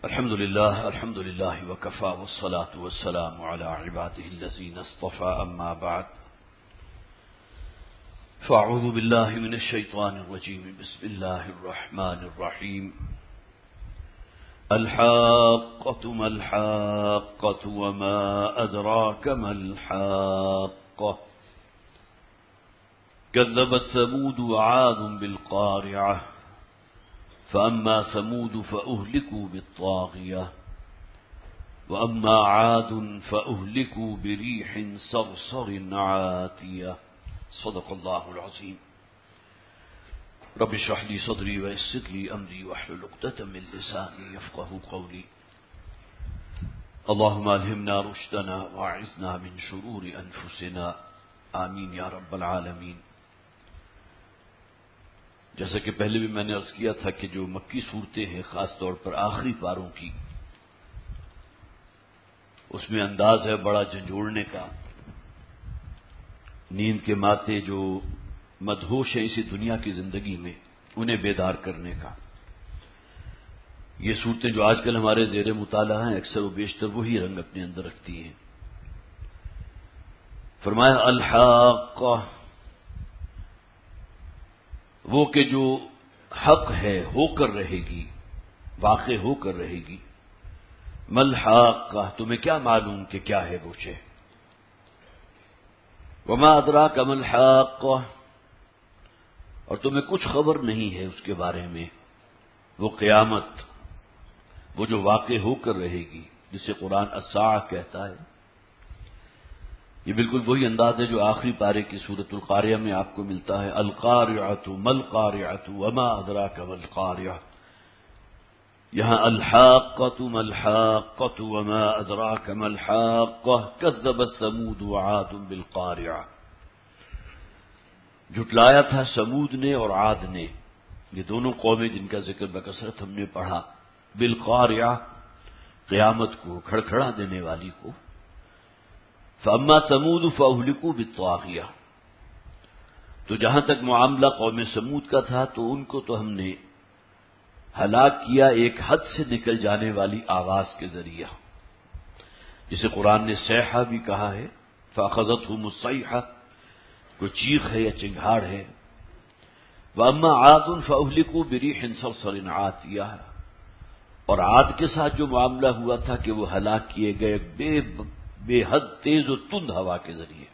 الحمد لله وكفى والصلاة والسلام على عباده الذين اصطفى أما بعد فأعوذ بالله من الشيطان الرجيم بسم الله الرحمن الرحيم الحاقة ما الحاقة وما أدراك ما الحاقة كذبت ثمود وعاد بالقارعة فأما ثمود فأهلكوا بالطاغية وأما عاد فأهلكوا بريح صرصر عاتية صدق الله العظيم رب اشرح لي صدري ويسر لي أمري واحلل عقدة من لساني يفقهوا قولي اللهم ألهمنا رشدنا وأعذنا من شرور أنفسنا آمين يا رب العالمين. جیسا کہ پہلے بھی میں نے عرض کیا تھا کہ جو مکی صورتیں ہیں خاص طور پر آخری پاروں کی، اس میں انداز ہے بڑا جھنجھوڑنے کا، نیند کے ماتے جو مدہوش ہیں اسی دنیا کی زندگی میں انہیں بیدار کرنے کا. یہ صورتیں جو آج کل ہمارے زیر مطالعہ ہیں اکثر و بیشتر وہی رنگ اپنے اندر رکھتی ہیں. فرمایا الحاقہ، وہ کہ جو حق ہے ہو کر رہے گی، واقع ہو کر رہے گی. ملحاقہ، تمہیں کیا معلوم کہ کیا ہے وہ شے. وما ادراک ملحاقہ، اور تمہیں کچھ خبر نہیں ہے اس کے بارے میں. وہ قیامت، وہ جو واقع ہو کر رہے گی، جسے قرآن الساعہ کہتا ہے. یہ بالکل وہی انداز ہے جو آخری پارے کی سورۃ القاریہ میں آپ کو ملتا ہے. القارعۃ ملقارعۃ وما ادراک ملقارعۃ. یہاں الحاقۃ ملحاقۃ وما ادراک ملحاقۃ کذبت ثمود وعاد بالقارعۃ. جھٹلایا تھا سمود نے اور عاد نے، یہ دونوں قومیں جن کا ذکر بکثرت ہم نے پڑھا. بالقارعۃ، قیامت کو، کھڑکھڑا دینے والی کو. فاما ثمود فاہلکوا بالطاغیہ، تو جہاں تک معاملہ قوم سمود کا تھا تو ان کو تو ہم نے ہلاک کیا ایک حد سے نکل جانے والی آواز کے ذریعہ، جسے قرآن نے صیحہ بھی کہا ہے. فاخذتہم الصیحہ، کوئی چیخ ہے یا چنگھاڑ ہے. واما عاد فاہلکوا بريح صرصر عاتیہ، اور عاد کے ساتھ جو معاملہ ہوا تھا کہ وہ ہلاک کیے گئے بے حد تیز و تند ہوا کے ذریعے.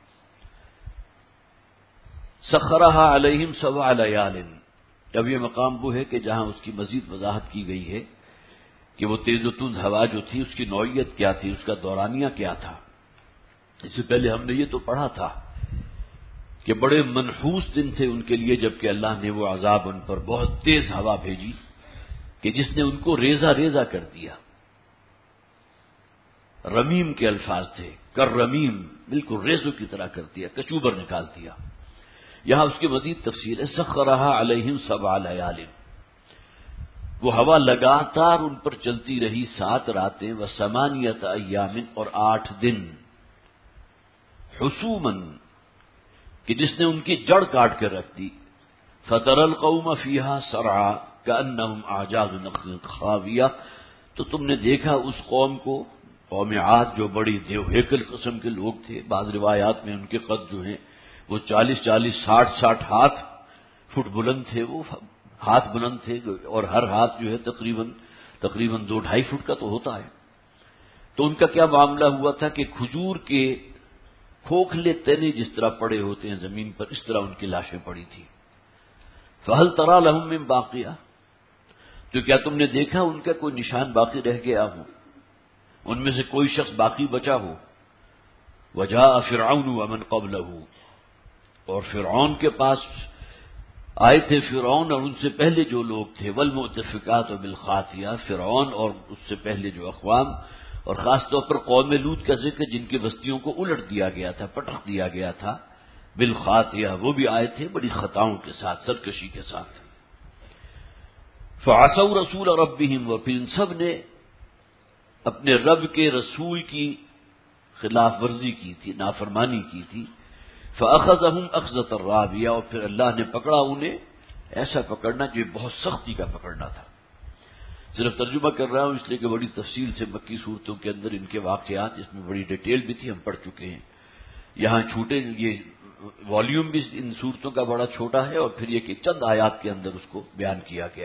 سخرھا علیہم سبع لیال، اب یہ مقام وہ ہے کہ جہاں اس کی مزید وضاحت کی گئی ہے کہ وہ تیز و تند ہوا جو تھی اس کی نوعیت کیا تھی، اس کا دورانیہ کیا تھا. اس سے پہلے ہم نے یہ تو پڑھا تھا کہ بڑے منحوس دن تھے ان کے لیے، جبکہ اللہ نے وہ عذاب ان پر بہت تیز ہوا بھیجی کہ جس نے ان کو ریزہ ریزہ کر دیا. رمیم کے الفاظ تھے، کر رمیم، بالکل ریزوں کی طرح کر دیا، کچوبر نکال دیا. یہاں اس کی مزید تفصیل ہے. سخرھا علیہم سبع لیال، وہ ہوا لگاتار ان پر چلتی رہی 7 راتیں. وثمانیۃ ایام، اور 8 دن. حسوما، کہ جس نے ان کی جڑ کاٹ کر رکھ دی. فتری القوم فیہا صرعا کأنہم اعجاز نخل خاویہ، تو تم نے دیکھا اس قوم کو، قوم عاد، جو بڑی دیو ہیکل قسم کے لوگ تھے. بعض روایات میں ان کے قد جو ہیں وہ 40 60 ہاتھ فٹ بلند تھے. وہ ہاتھ بلند تھے، اور ہر ہاتھ جو ہے تقریباً 2-2.5 فٹ کا تو ہوتا ہے. تو ان کا کیا معاملہ ہوا تھا کہ کھجور کے کھوکھلے تنے جس طرح پڑے ہوتے ہیں زمین پر، اس طرح ان کی لاشیں پڑی تھی. فہل تری لہم من باقیہ، تو کیا تم نے دیکھا ان کا کوئی نشان باقی رہ گیا ہو، ان میں سے کوئی شخص باقی بچا ہو. وجاء فرعون ومن قبلہ، اور فرعون کے پاس آئے تھے فرعون اور ان سے پہلے جو لوگ تھے. والمؤتفقات بالخاطئہ، فرعون اور اس سے پہلے جو اقوام، اور خاص طور پر قوم لوط کا ذکر جن کی بستیوں کو الٹ دیا گیا تھا، پٹخ دیا گیا تھا. بالخاطئہ، وہ بھی آئے تھے بڑی خطاؤں کے ساتھ، سرکشی کے ساتھ. فعصوا رسول ربهم، اور پھر ان سب نے اپنے رب کے رسول کی خلاف ورزی کی تھی، نافرمانی کی تھی. فأخذهم أخذة رابية، اور پھر اللہ نے پکڑا انہیں ایسا پکڑنا جو بہت سختی کا پکڑنا تھا. صرف ترجمہ کر رہا ہوں اس لیے کہ بڑی تفصیل سے مکی صورتوں کے اندر ان کے واقعات، اس میں بڑی ڈیٹیل بھی تھی، ہم پڑھ چکے ہیں. یہاں چھوٹے یہ والیوم بھی ان صورتوں کا بڑا چھوٹا ہے، اور پھر یہ کہ چند آیات کے اندر اس کو بیان کیا گیا.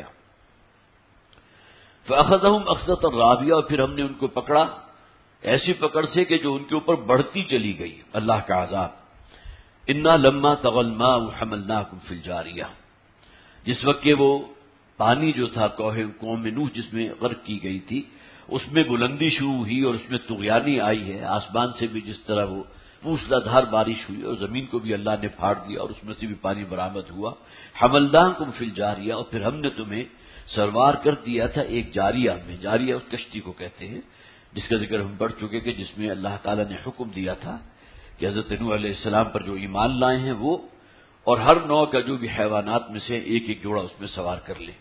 فَأَخَذَهُمْ أَخْذَةً رَّابِيَةً، اور پھر ہم نے ان کو پکڑا ایسی پکڑ سے کہ جو ان کے اوپر بڑھتی چلی گئی اللہ کا عذاب. اِنَّا لَمَّا طَغَى الْمَاءُ حَمَلْنَاكُمْ فِي الْجَارِيَةِ، جس وقت کہ وہ پانی جو تھا قوم نوح جس میں غرق کی گئی تھی، اس میں بلندی شروع ہوئی اور اس میں طغیانی آئی ہے. آسمان سے بھی جس طرح وہ موسلا دھار بارش ہوئی اور زمین کو بھی اللہ نے پھاڑ دیا اور اس میں سے بھی پانی برآمد ہوا. حملناکم فی الجاریہ، اور پھر ہم نے تمہیں سروار کر دیا تھا ایک جاریہ میں. جاریہ اس کشتی کو کہتے ہیں جس کا ذکر ہم پڑھ چکے کہ جس میں اللہ تعالیٰ نے حکم دیا تھا کہ حضرت نوح علیہ السلام پر جو ایمان لائے ہیں وہ اور ہر نوع کا جو بھی حیوانات میں سے ایک ایک جوڑا اس میں سوار کر لیں.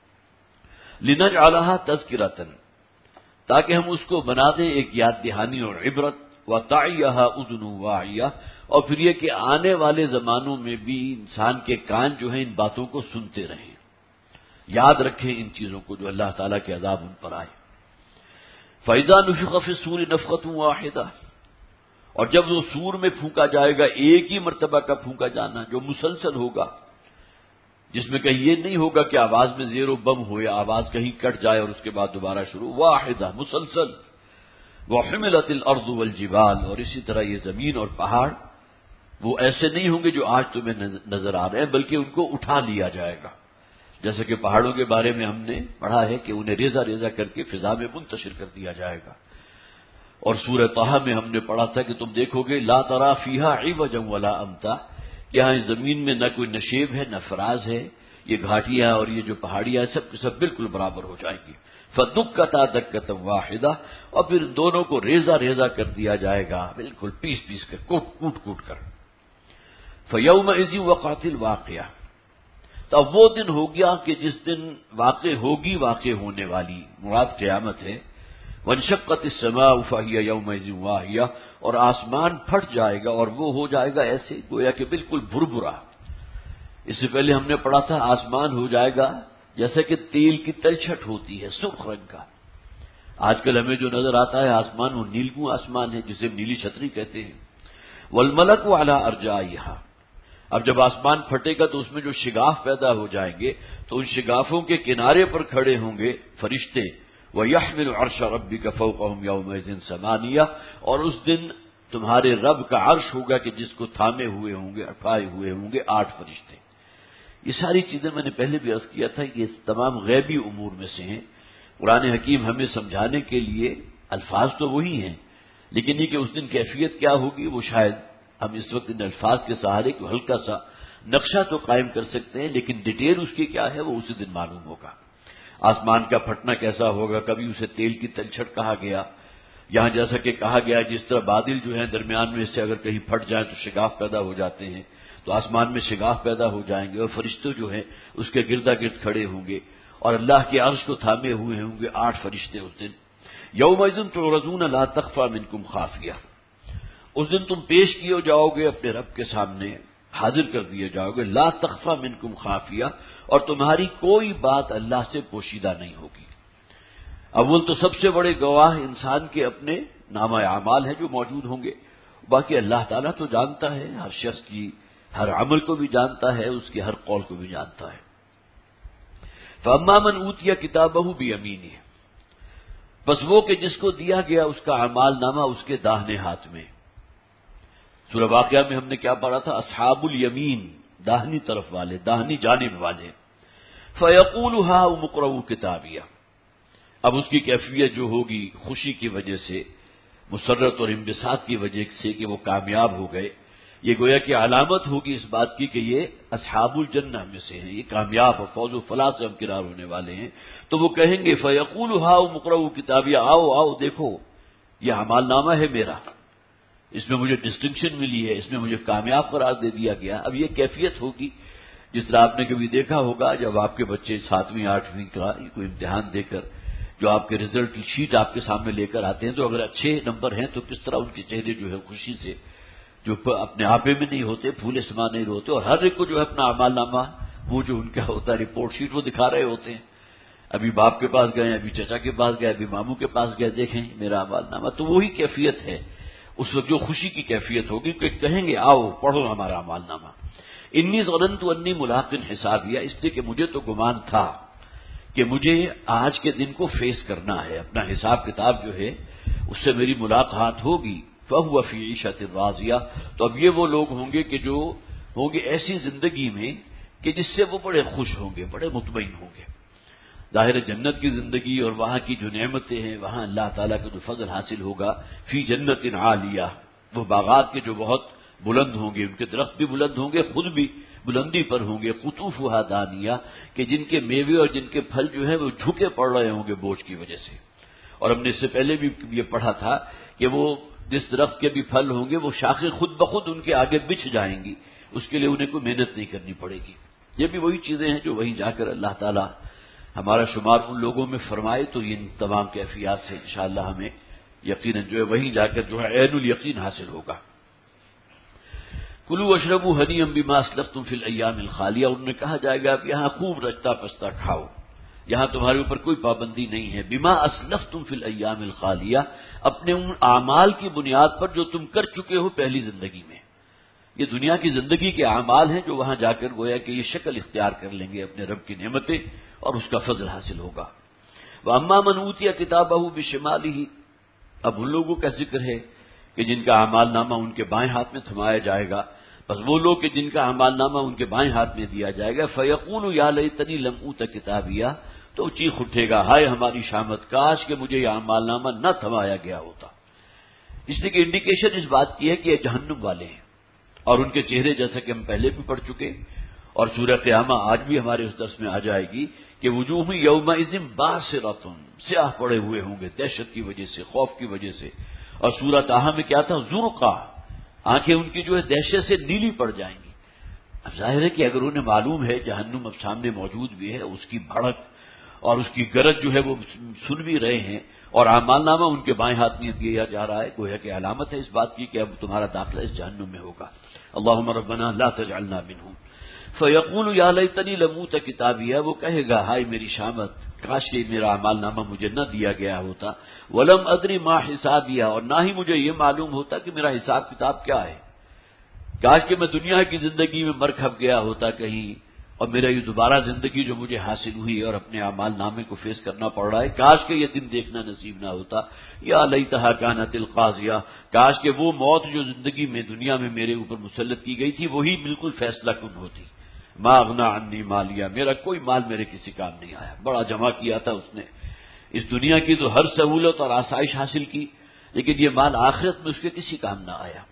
لنجعلها تذکرۃ، تاکہ ہم اس کو بنا دیں ایک یاد دہانی اور عبرت. وتعیها اذن واعیہ، اور پھر یہ کہ آنے والے زمانوں میں بھی انسان کے کان جو ہیں ان باتوں کو سنتے رہیں، یاد رکھیں ان چیزوں کو جو اللہ تعالیٰ کے عذاب ان پر آئے. فَإِذَا نُفِخَ فِي الصُّورِ نَفْخَةٌ وَاحِدَةٌ، اور جب وہ سور میں پھونکا جائے گا ایک ہی مرتبہ کا پھونکا جانا جو مسلسل ہوگا، جس میں کہیں یہ نہیں ہوگا کہ آواز میں زیر و بم ہو یا آواز کہیں کٹ جائے اور اس کے بعد دوبارہ شروع. واحدہ، مسلسل. وَحُمِلَتِ الْأَرْضُ وَالْجِبَالُ، اور اسی طرح یہ زمین اور پہاڑ وہ ایسے نہیں ہوں گے جو آج تمہیں نظر آ رہے ہیں، بلکہ ان کو اٹھا لیا جائے گا. جیسے کہ پہاڑوں کے بارے میں ہم نے پڑھا ہے کہ انہیں ریزہ ریزہ کر کے فضا میں منتشر کر دیا جائے گا. اور سورہ طہ میں ہم نے پڑھا تھا کہ تم دیکھو گے لا ترى فيها عوجا ولا امتا، یہاں اس زمین میں نہ کوئی نشیب ہے نہ فراز ہے، یہ گھاٹیاں اور یہ جو پہاڑیاں سب کے سب بالکل برابر ہو جائیں گی. فدکتا دکتا واحدہ، اور پھر دونوں کو ریزہ ریزہ کر دیا جائے گا، بالکل پیس پیس کر، کوٹ کر. فیومئذ وقعت الواقعہ، تو اب وہ دن ہو گیا کہ جس دن واقع ہوگی واقع ہونے والی، مراد قیامت ہے. وانشقت السماء فهي يومئذ واهیہ، اور آسمان پھٹ جائے گا اور وہ ہو جائے گا ایسے گویا کہ بالکل بھربھرا. اس سے پہلے ہم نے پڑھا تھا آسمان ہو جائے گا جیسے کہ تیل کی تلچھٹ ہوتی ہے، سرخ رنگ کا. آج کل ہمیں جو نظر آتا ہے آسمان وہ نیلگوں آسمان ہے جسے نیلی چھتری کہتے ہیں. والملک علی ارجائها، اب جب آسمان پھٹے گا تو اس میں جو شگاف پیدا ہو جائیں گے تو ان شگافوں کے کنارے پر کھڑے ہوں گے فرشتے. وَيَحْمِلُ عَرْشَ رَبِّكَ فَوْقَهُمْ يَوْمَئِذٍ ثَمَانِيَةٌ، اور اس دن تمہارے رب کا عرش ہوگا کہ جس کو تھامے ہوئے ہوں گے، اٹھائے ہوئے ہوں گے 8 فرشتے. یہ ساری چیزیں میں نے پہلے بھی عرض کیا تھا، یہ تمام غیبی امور میں سے ہیں. قرآن حکیم ہمیں سمجھانے کے لیے الفاظ تو وہی ہیں، لیکن یہ کہ اس دن کیفیت کیا ہوگی وہ شاید ہم اس وقت ان الفاظ کے سہارے کو ہلکا سا نقشہ تو قائم کر سکتے ہیں، لیکن ڈیٹیل اس کی کیا ہے وہ اسی دن معلوم ہوگا. آسمان کا پھٹنا کیسا ہوگا، کبھی اسے تیل کی تلچھٹ کہا گیا، یہاں جیسا کہ کہا گیا جس طرح بادل جو ہیں درمیان میں سے اگر کہیں پھٹ جائیں تو شگاف پیدا ہو جاتے ہیں، تو آسمان میں شگاف پیدا ہو جائیں گے اور فرشتے جو ہیں اس کے گردا گرد کھڑے ہوں گے اور اللہ کے عرش کو تھامے ہوئے ہوں گے 8 فرشتے. اس دن یومئذ تعرضون لا تخفى منکم خافیہ، اس دن تم پیش کیے جاؤ گے اپنے رب کے سامنے، حاضر کر دیے جاؤ گے. لا تخفى منکم خافیہ، اور تمہاری کوئی بات اللہ سے پوشیدہ نہیں ہوگی. اول تو سب سے بڑے گواہ انسان کے اپنے نامہ اعمال ہیں جو موجود ہوں گے، باقی اللہ تعالیٰ تو جانتا ہے ہر شخص کی ہر عمل کو بھی جانتا ہے، اس کے ہر قول کو بھی جانتا ہے. فَأَمَّا مَنْ أُوتِيَ كِتَابَهُ بِيَمِينِهِ، بس وہ کہ جس کو دیا گیا اس کا اعمال نامہ اس کے داہنے ہاتھ میں. سورہ واقعہ میں ہم نے کیا پڑھا تھا؟ اصحاب الیمین، داہنی طرف والے، داہنی جانب والے. فَيَقُولُ هَاؤُمُ اقْرَءُوا کِتَابِیَهْ، اب اس کی کیفیت جو ہوگی خوشی کی وجہ سے، مسرت اور انبساط کی وجہ سے کہ وہ کامیاب ہو گئے، یہ گویا کہ علامت ہوگی اس بات کی کہ یہ اصحاب الجنہ میں سے ہیں، یہ کامیاب اور فوز و فلاح سے ہمکنار ہونے والے ہیں. تو وہ کہیں گے فَيَقُولُ هَاؤُمُ اقْرَءُوا کِتَابِیَهْ، آؤ دیکھو یہ اعمال نامہ ہے میرا، اس میں مجھے ڈسٹنکشن ملی ہے، اس میں مجھے کامیاب قرار دے دیا گیا. اب یہ کیفیت ہوگی جس طرح آپ نے کبھی دیکھا ہوگا جب آپ کے بچے 7ویں 8ویں کا کوئی امتحان دے کر جو آپ کے رزلٹ کی شیٹ آپ کے سامنے لے کر آتے ہیں تو اگر اچھے نمبر ہیں تو کس طرح ان کے چہرے جو ہے خوشی سے جو اپنے آپے میں نہیں ہوتے، پھولے سما نہیں ہوتے، اور ہر ایک کو جو ہے اپنا اعمال نامہ وہ جو ان کا ہوتا ہے رپورٹ شیٹ وہ دکھا رہے ہوتے ہیں. ابھی باپ کے پاس گئے، ابھی چچا کے پاس گئے، ابھی ماموں کے پاس گئے، دیکھیں میرا اعمال نامہ، تو وہی کیفیت ہے اس وقت جو خوشی کی کیفیت ہوگی کہ کہیں گے آؤ پڑھو ہمارا اعمال نامہ۔ انی ظننت انی ملاق حسابیہ، اس لیے کہ مجھے تو گمان تھا کہ مجھے آج کے دن کو فیس کرنا ہے، اپنا حساب کتاب جو ہے اس سے میری ملاقات ہوگی۔ فہو فی عیشۃ راضیہ، تو اب یہ وہ لوگ ہوں گے کہ جو ہوں گے ایسی زندگی میں کہ جس سے وہ بڑے خوش ہوں گے، بڑے مطمئن ہوں گے۔ ظاہر جنت کی زندگی اور وہاں کی جو نعمتیں ہیں، وہاں اللہ تعالیٰ کا جو فضل حاصل ہوگا، فی جنت عالیہ، وہ باغات کے جو بہت بلند ہوں گے، ان کے درخت بھی بلند ہوں گے، خود بھی بلندی پر ہوں گے، قطوفھا دانیہ، کہ جن کے میوے اور جن کے پھل جو ہیں وہ جھکے پڑ رہے ہوں گے بوجھ کی وجہ سے۔ اور ہم نے اس سے پہلے بھی یہ پڑھا تھا کہ وہ جس درخت کے بھی پھل ہوں گے وہ شاخیں خود بخود ان کے آگے بچھ جائیں گی، اس کے لیے انہیں کوئی محنت نہیں کرنی پڑے گی۔ یہ بھی وہی چیزیں ہیں جو وہیں جا کر اللہ تعالیٰ ہمارا شمار ان لوگوں میں فرمائے، تو ان تمام کیفیات سے انشاءاللہ ہمیں یقیناً جو ہے وہیں جا کر جو ہے عین الیقین حاصل ہوگا۔ کلوا واشربوا ہنیئا بما اسلفتم فی الایام الخالیہ، انہوں نے کہا جائے گا اب یہاں خوب رچتا پستا کھاؤ، یہاں تمہارے اوپر کوئی پابندی نہیں ہے، بما اسلفتم فی الایام الخالیہ، اپنے ان اعمال کی بنیاد پر جو تم کر چکے ہو پہلی زندگی میں۔ یہ دنیا کی زندگی کے اعمال ہیں جو وہاں جا کر گویا کہ یہ شکل اختیار کر لیں گے اپنے رب کی نعمتیں اور اس کا فضل حاصل ہوگا۔ وَأَمَّا مَنْ أُوتِيَ كِتَابَهُ بِشِمَالِهِ، اب ان لوگوں کا ذکر ہے کہ جن کا اعمال نامہ ان کے بائیں ہاتھ میں تھمایا جائے گا، بس وہ لوگ کہ جن کا اعمال نامہ ان کے بائیں ہاتھ میں دیا جائے گا، فَيَقُولُ يَا لَيْتَنِي لَمْ أُوتَ كِتَابِيَهْ، تو چیخ اٹھے گا ہائے ہماری شامت، کاش کہ مجھے یہ اعمال نامہ نہ تھمایا گیا ہوتا۔ اس لیے کہ انڈیکیشن اس بات کی ہے کہ یہ جہنم والے ہیں، اور ان کے چہرے جیسا کہ ہم پہلے بھی پڑھ چکے، اور سورہ قیامہ آج بھی ہمارے اس درس میں آ جائے گی کہ وجوہ یومئذ باسرۃ، سیاہ پڑے ہوئے ہوں گے دہشت کی وجہ سے، خوف کی وجہ سے، اور سورہ طٰہٰ میں کیا تھا، زرقا، آنکھیں ان کی جو ہے دہشت سے نیلی پڑ جائیں گی۔ اب ظاہر ہے کہ اگر انہیں معلوم ہے جہنم اب سامنے موجود بھی ہے، اس کی بھڑک اور اس کی گرج جو ہے وہ سن بھی رہے ہیں، اور اعمال نامہ ان کے بائیں ہاتھ میں دیا جا رہا ہے، گویا کہ علامت ہے اس بات کی کہ اب تمہارا داخلہ اس جہنم میں ہوگا۔ اللہم ربنا لا تجعلنا منہم۔ فیقول یا لیتنی لم اوت کتابیہ، وہ کہے گا ہائے میری شامت، کاش کہ میرا اعمال نامہ مجھے نہ دیا گیا ہوتا، ولم ادری ما حسابیہ، اور نہ ہی مجھے یہ معلوم ہوتا کہ میرا حساب کتاب کیا ہے، کاش کہ میں دنیا کی زندگی میں مر کھپ گیا ہوتا کہیں، اور میرا یہ دوبارہ زندگی جو مجھے حاصل ہوئی اور اپنے اعمال نامے کو فیس کرنا پڑ رہا ہے، کاش کہ یہ دن دیکھنا نصیب نہ ہوتا، یا لیتھا کانت القاضیہ، کاش کہ وہ موت جو زندگی میں دنیا میں میرے اوپر مسلط کی گئی تھی وہی بالکل فیصلہ کن ہوتی۔ ما اغنی عنی مالیہ، میرا کوئی مال میرے کسی کام نہیں آیا، بڑا جمع کیا تھا اس نے، اس دنیا کی تو ہر سہولت اور آسائش حاصل کی، لیکن یہ مال آخرت میں اس کے کسی کام نہ آیا۔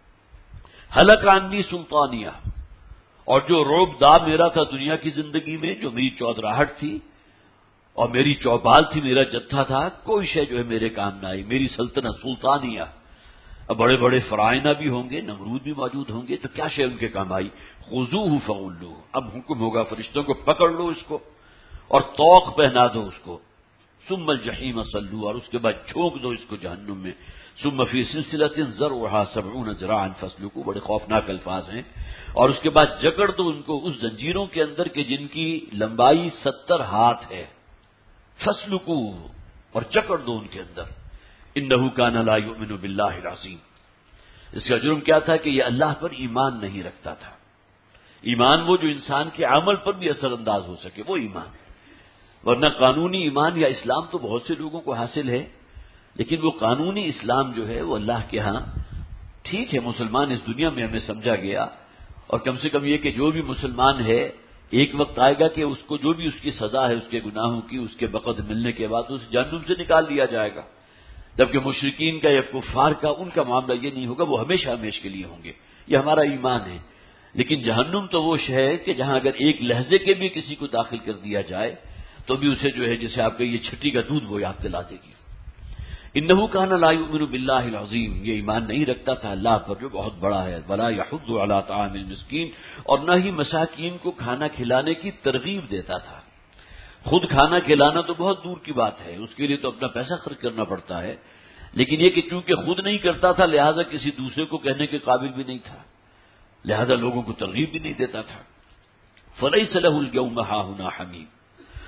ہلک عنی سلطانیہ، اور جو رعب دا میرا تھا دنیا کی زندگی میں، جو میری چودراہٹ تھی اور میری چوپال تھی، میرا جتھا تھا، کوئی شے جو ہے میرے کام نہ آئی، میری سلطنت سلطانیہ۔ اب بڑے بڑے فرائنہ بھی ہوں گے، نمرود بھی موجود ہوں گے، تو کیا شے ان کے کام آئی، خذوہ فغلوہ، اب حکم ہوگا فرشتوں کو پکڑ لو اس کو اور طوق پہنا دو اس کو، ثم الجحیم صلوا، اور اس کے بعد جھونک دو اس کو جہنم میں، ثم فی سلسلۃ ذرعها 70 ذراعا فاسلکوہ، بڑے خوفناک الفاظ ہیں، اور اس کے بعد جکڑ دو ان کو اس زنجیروں کے اندر کہ جن کی لمبائی 70 ہاتھ ہے، فاسلکوہ، اور جکڑ دو ان کے اندر، انہ کان لا یؤمن باللہ العظیم، اس کا جرم کیا تھا کہ یہ اللہ پر ایمان نہیں رکھتا تھا۔ ایمان وہ جو انسان کے عمل پر بھی اثر انداز ہو سکے، وہ ایمان، ورنہ قانونی ایمان یا اسلام تو بہت سے لوگوں کو حاصل ہے، لیکن وہ قانونی اسلام جو ہے وہ اللہ کے ہاں ٹھیک ہے، مسلمان اس دنیا میں ہمیں سمجھا گیا، اور کم سے کم یہ کہ جو بھی مسلمان ہے ایک وقت آئے گا کہ اس کو جو بھی اس کی سزا ہے اس کے گناہوں کی، اس کے بقد ملنے کے بعد اس جہنم سے نکال دیا جائے گا، جبکہ مشرکین کا یا کفار کا ان کا معاملہ یہ نہیں ہوگا، وہ ہمیشہ ہمیش کے لیے ہوں گے، یہ ہمارا ایمان ہے۔ لیکن جہنم تو وہ شے ہے کہ جہاں اگر ایک لہجے کے بھی کسی کو داخل کر دیا جائے تو بھی اسے جو ہے جسے آپ کا یہ چھٹی کا دودھ وہ یاد دلا دے گی۔ انہ کان لا یؤمن باللہ العظیم، یہ ایمان نہیں رکھتا تھا اللہ پر جو بہت بڑا ہے، ولا یحض علی طعام المسکین، اور نہ ہی مساکین کو کھانا کھلانے کی ترغیب دیتا تھا۔ خود کھانا کھلانا تو بہت دور کی بات ہے، اس کے لیے تو اپنا پیسہ خرچ کرنا پڑتا ہے، لیکن یہ کہ چونکہ خود نہیں کرتا تھا لہذا کسی دوسرے کو کہنے کے قابل بھی نہیں تھا، لہذا لوگوں کو ترغیب بھی نہیں دیتا تھا۔ فلیس لہ اليوم ہاہنا حمیم،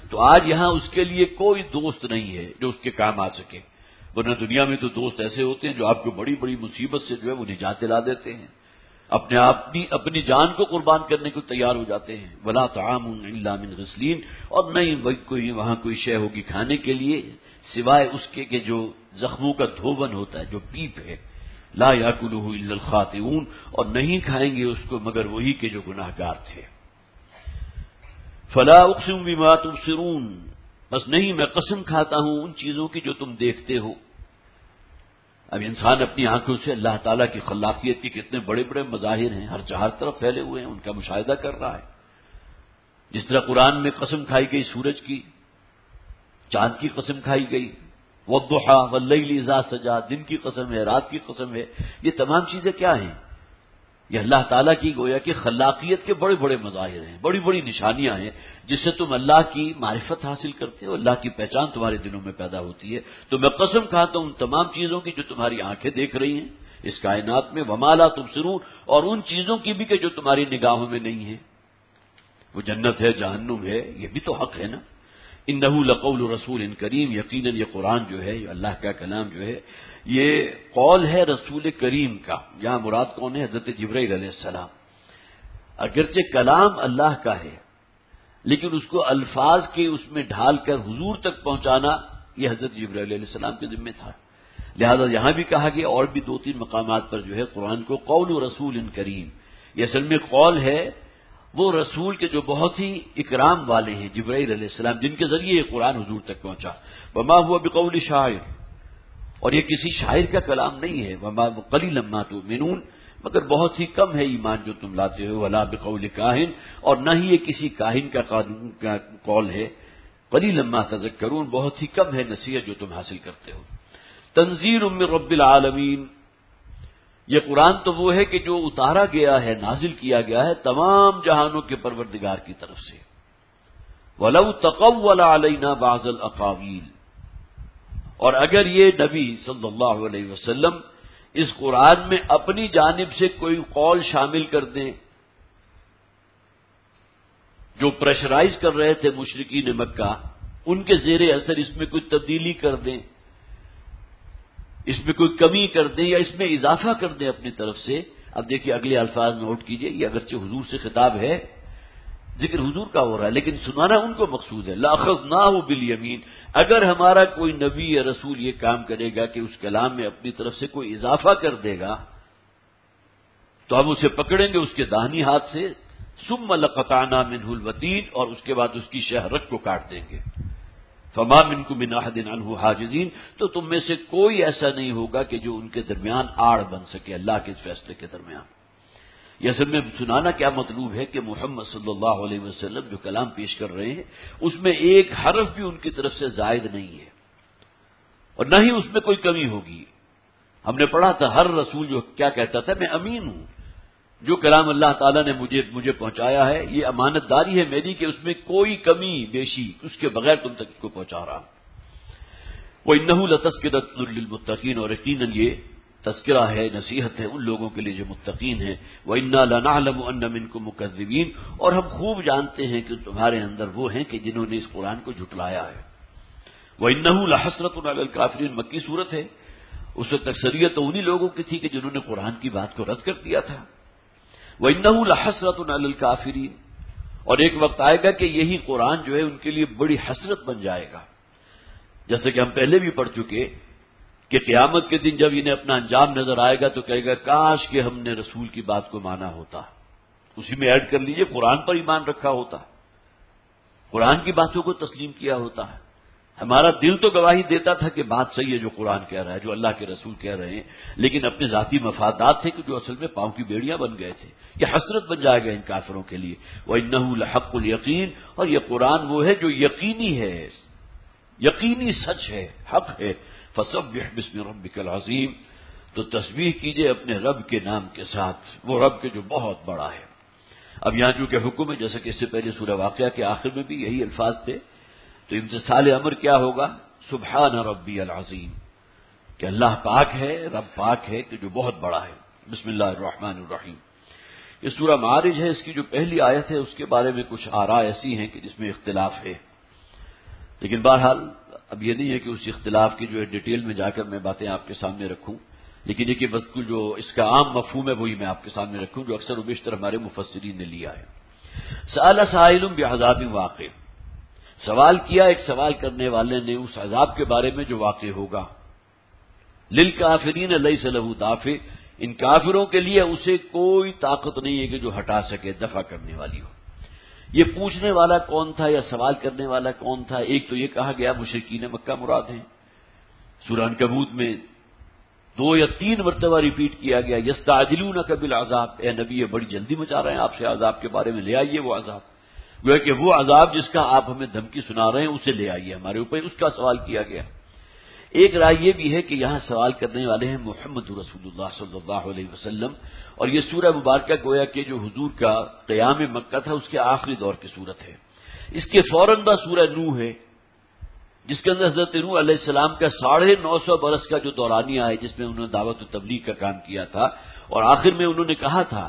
تو آج یہاں اس کے لیے کوئی دوست نہیں ہے جو اس کے کام آ سکے، ورنہ دنیا میں تو دوست ایسے ہوتے ہیں جو آپ کو بڑی بڑی مصیبت سے جو ہے وہ نجات دلا دیتے ہیں، اپنی جان کو قربان کرنے کو تیار ہو جاتے ہیں۔ ولا طعام الا من غسلین، اور نہیں وہاں کوئی شے ہوگی کھانے کے لیے سوائے اس کے کہ جو زخموں کا دھوبن ہوتا ہے، جو پیپ ہے، لا یاکلہ الا الخاطئون، اور نہیں کھائیں گے اس کو مگر وہی کہ جو گناہگار تھے۔ فلا اقسم بما تبصرون، بس نہیں میں قسم کھاتا ہوں ان چیزوں کی جو تم دیکھتے ہو۔ اب انسان اپنی آنکھوں سے اللہ تعالیٰ کی خلاقیت کے کتنے بڑے بڑے مظاہر ہیں، ہر طرف پھیلے ہوئے ہیں، ان کا مشاہدہ کر رہا ہے۔ جس طرح قرآن میں قسم کھائی گئی سورج کی، چاند کی قسم کھائی گئی، والضحیٰ واللیل اذا سجا، دن کی قسم ہے، رات کی قسم ہے، یہ تمام چیزیں کیا ہیں؟ یہ اللہ تعالیٰ کی گویا کہ خلاقیت کے بڑے بڑے مظاہر ہیں، بڑی بڑی نشانیاں ہیں، جس سے تم اللہ کی معرفت حاصل کرتے ہو، اللہ کی پہچان تمہارے دلوں میں پیدا ہوتی ہے۔ تو میں قسم کھاتا ہوں ان تمام چیزوں کی جو تمہاری آنکھیں دیکھ رہی ہیں اس کائنات میں، وما لا تبصرون، اور ان چیزوں کی بھی کہ جو تمہاری نگاہوں میں نہیں ہے، وہ جنت ہے، جہنم ہے، یہ بھی تو حق ہے نا۔ انہ لقول رسول کریم، یقیناً یہ قرآن جو ہے، یہ اللہ کا کلام جو ہے، یہ قول ہے رسول کریم کا۔ یہاں مراد کون ہے؟ حضرت جبرائیل علیہ السلام۔ اگرچہ کلام اللہ کا ہے لیکن اس کو الفاظ کے اس میں ڈھال کر حضور تک پہنچانا یہ حضرت جبرائیل علیہ السلام کے ذمہ تھا، لہذا یہاں بھی کہا گیا، اور بھی 2-3 مقامات پر جو ہے قرآن کو قول رسول کریم، یہ اصل میں قول ہے وہ رسول کے جو بہت ہی اکرام والے ہیں، جبرائیل علیہ السلام، جن کے ذریعے یہ قرآن حضور تک پہنچا۔ وما ہوا بقول شاعر، اور یہ کسی شاعر کا کلام نہیں ہے، وما قلیلا ما تؤمنون، مگر بہت ہی کم ہے ایمان جو تم لاتے ہو، ولا بقول کاہن، اور نہ ہی یہ کسی کاہن کا قول ہے، قلیلا ما تذکرون، بہت ہی کم ہے نصیحت جو تم حاصل کرتے ہو۔ تنزیل من رب العالمین، یہ قرآن تو وہ ہے کہ جو اتارا گیا ہے، نازل کیا گیا ہے تمام جہانوں کے پروردگار کی طرف سے۔ وَلَوْ تَقَوَّلَ عَلَيْنَا بَعْضَ الْأَقَاوِيلِ، اور اگر یہ نبی صلی اللہ علیہ وسلم اس قرآن میں اپنی جانب سے کوئی قول شامل کر دیں، جو پریشرائز کر رہے تھے مشرکین مکہ، ان کے زیر اثر اس میں کوئی تبدیلی کر دیں، اس میں کوئی کمی کر دیں یا اس میں اضافہ کر دیں اپنی طرف سے۔ اب دیکھیے اگلے الفاظ نوٹ کیجئے، یہ اگرچہ حضور سے خطاب ہے، ذکر حضور کا ہو رہا ہے، لیکن سنانا ان کو مقصود ہے۔ لَأَخَذْنَاهُ بِالْيَمِينِ، اگر ہمارا کوئی نبی یا رسول یہ کام کرے گا کہ اس کلام میں اپنی طرف سے کوئی اضافہ کر دے گا تو ہم اسے پکڑیں گے اس کے داہنی ہاتھ سے، ثُمَّ لَقَطَعْنَا مِنْهُ الْوَتِينَ، اور اس کے بعد اس کی شہرت کو کاٹ دیں گے۔ فما منکم من احد عنہ حاجزین، تو تم میں سے کوئی ایسا نہیں ہوگا کہ جو ان کے درمیان آڑ بن سکے، اللہ کے اس فیصلے کے درمیان۔ یہ اصل میں سنانا کیا مطلوب ہے کہ محمد صلی اللہ علیہ وسلم جو کلام پیش کر رہے ہیں اس میں ایک حرف بھی ان کی طرف سے زائد نہیں ہے، اور نہ ہی اس میں کوئی کمی ہوگی۔ ہم نے پڑھا تھا ہر رسول جو کیا کہتا تھا، میں امین ہوں، جو کلام اللہ تعالیٰ نے مجھے پہنچایا ہے یہ امانت داری ہے میری کہ اس میں کوئی کمی بیشی اس کے بغیر تم تک اس کو پہنچا رہا ہوں۔ وَإِنَّهُ لَتَذْكِرَةٌ لِّلْمُتَّقِينَ، اور یقیناً یہ تذکرہ ہے، نصیحت ہے ان لوگوں کے لیے جو متقین ہیں۔ وَإِنَّا لَنَعْلَمُ أَنَّ مِنكُم مُّكَذِّبِينَ، اور ہم خوب جانتے ہیں کہ تمہارے اندر وہ ہیں کہ جنہوں نے اس قرآن کو جھٹلایا ہے۔ وَإِنَّهُ لَحَسْرَةٌ عَلَى الْكَافِرِينَ، مکی صورت ہے، اس وقت اکثریت تو انہی لوگوں کی تھی کہ جنہوں نے قرآن کی بات کو رد کر دیا تھا۔ وَإِنَّهُ لَحَسْرَةٌ عَلَى الْكَافِرِينَ، اور ایک وقت آئے گا کہ یہی قرآن جو ہے ان کے لیے بڑی حسرت بن جائے گا، جیسے کہ ہم پہلے بھی پڑھ چکے کہ قیامت کے دن جب انہیں اپنا انجام نظر آئے گا تو کہے گا کاش کہ ہم نے رسول کی بات کو مانا ہوتا، اسی میں ایڈ کر لیجئے قرآن پر ایمان رکھا ہوتا، قرآن کی باتوں کو تسلیم کیا ہوتا ہے۔ ہمارا دل تو گواہی دیتا تھا کہ بات صحیح ہے جو قرآن کہہ رہا ہے، جو اللہ کے رسول کہہ رہے ہیں، لیکن اپنے ذاتی مفادات تھے کہ جو اصل میں پاؤں کی بیڑیاں بن گئے تھے۔ یہ حسرت بن جائے گا ان کافروں کے لیے۔ وَإِنَّهُ لَحَقُّ الْيَقِينِ، اور یہ قرآن وہ ہے جو یقینی ہے، یقینی سچ ہے، حق ہے۔ فَسَبِّحْ بِاسْمِ رَبِّكَ الْعَظِيمِ، تو تسبیح کیجئے اپنے رب کے نام کے ساتھ، وہ رب کے جو بہت بڑا ہے۔ اب یہاں چونکہ حکم ہے، جیسا کہ اس سے پہلے سورہ واقعہ کے آخر میں بھی یہی الفاظ تھے، تو امتثال امر کیا ہوگا؟ سبحان ربی العظیم، کہ اللہ پاک ہے، رب پاک ہے کہ جو بہت بڑا ہے۔ بسم اللہ الرحمن الرحیم، یہ سورہ معارج ہے، اس کی جو پہلی آیت ہے اس کے بارے میں کچھ آراء ایسی ہیں کہ جس میں اختلاف ہے۔ لیکن بہرحال اب یہ نہیں ہے کہ اس اختلاف کی جو ہے ڈیٹیل میں جا کر میں باتیں آپ کے سامنے رکھوں، لیکن یہ کہ بس جو اس کا عام مفہوم ہے وہی میں آپ کے سامنے رکھوں جو اکثر و بیشتر ہمارے مفسرین نے لیا ہے۔ سأل سائل بعذاب واقع، سوال کیا ایک سوال کرنے والے نے اس عذاب کے بارے میں جو واقع ہوگا، للکافرین لیس لہ دافع، ان کافروں کے لیے اسے کوئی طاقت نہیں ہے کہ جو ہٹا سکے، دفع کرنے والی ہو۔ یہ پوچھنے والا کون تھا یا سوال کرنے والا کون تھا؟ ایک تو یہ کہا گیا مشرکین مکہ مراد ہیں، سورہ عنکبوت میں 2 یا 3 مرتبہ ریپیٹ کیا گیا، یستعجلونک بالعذاب، اے نبی یہ بڑی جلدی مچا رہے ہیں آپ سے عذاب کے بارے میں، لے آئیے وہ عذاب، گویا کہ وہ عذاب جس کا آپ ہمیں دھمکی سنا رہے ہیں اسے لے آئیے ہمارے اوپر، اس کا سوال کیا گیا۔ ایک رائے یہ بھی ہے کہ یہاں سوال کرنے والے ہیں محمد رسول اللہ صلی اللہ علیہ وسلم، اور یہ سورہ مبارکہ گویا کہ جو حضور کا قیام مکہ تھا اس کے آخری دور کی صورت ہے۔ اس کے فوراً بعد سورہ نوح ہے، جس کے اندر حضرت نوح علیہ السلام کا 950 برس کا جو دورانیہ ہے، جس میں انہوں نے دعوت و تبلیغ کا کام کیا تھا، اور آخر میں انہوں نے کہا تھا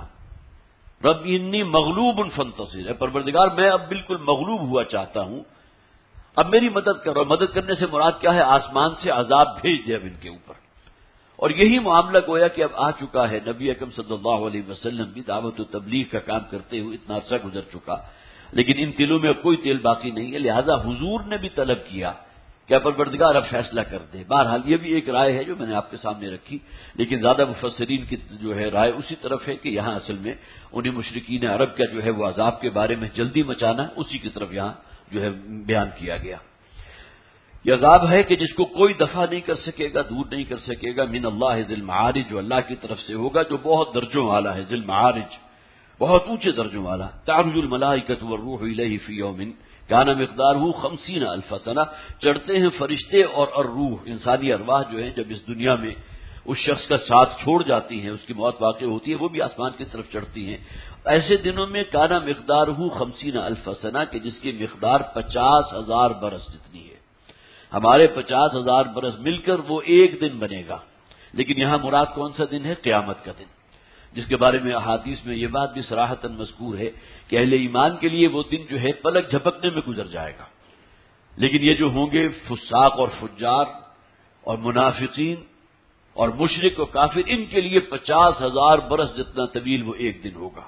رب انی مغلوب فانتصر، اے پروردگار میں اب بالکل مغلوب ہوا چاہتا ہوں، اب میری مدد کرو۔ مدد کرنے سے مراد کیا ہے؟ آسمان سے عذاب بھیج دے اب ان کے اوپر، اور یہی معاملہ گویا کہ اب آ چکا ہے۔ نبی اکرم صلی اللہ علیہ وسلم بھی دعوت و تبلیغ کا کام کرتے ہوئے اتنا عرصہ گزر چکا، لیکن ان تلوں میں اب کوئی تیل باقی نہیں ہے، لہذا حضور نے بھی طلب کیا کہ پروردگار اب فیصلہ کر دے۔ بہرحال یہ بھی ایک رائے ہے جو میں نے آپ کے سامنے رکھی، لیکن زیادہ مفسرین کی جو ہے رائے اسی طرف ہے کہ یہاں اصل میں انہیں مشرکین عرب کا جو ہے وہ عذاب کے بارے میں جلدی مچانا، اسی کی طرف یہاں جو ہے بیان کیا گیا۔ یہ عذاب ہے کہ جس کو کوئی دفع نہیں کر سکے گا، دور نہیں کر سکے گا، من اللہ ذی المعارج، جو اللہ کی طرف سے ہوگا، جو بہت درجوں والا ہے، ذی المعارج بہت اونچے درجوں والا۔ تعرج الملائکۃ والروح الیہ فی یوم کان مقدارہ 50,000 سنہ، چڑھتے ہیں فرشتے اور الروح، انسانی ارواح جو ہیں جب اس دنیا میں اس شخص کا ساتھ چھوڑ جاتی ہیں، اس کی موت واقع ہوتی ہے، وہ بھی آسمان کی طرف چڑھتی ہیں، ایسے دنوں میں کان مقدارہ 50,000 سنہ، کہ جس کی مقدار 50,000 برس جتنی ہے۔ ہمارے 50,000 برس مل کر وہ ایک دن بنے گا، لیکن یہاں مراد کون سا دن ہے؟ قیامت کا دن، جس کے بارے میں احادیث میں یہ بات بھی صراحتاً مذکور ہے کہ اہل ایمان کے لیے وہ دن جو ہے پلک جھپکنے میں گزر جائے گا، لیکن یہ جو ہوں گے فساق اور فجار اور منافقین اور مشرک و کافر، ان کے لیے 50,000 برس جتنا طویل وہ ایک دن ہوگا۔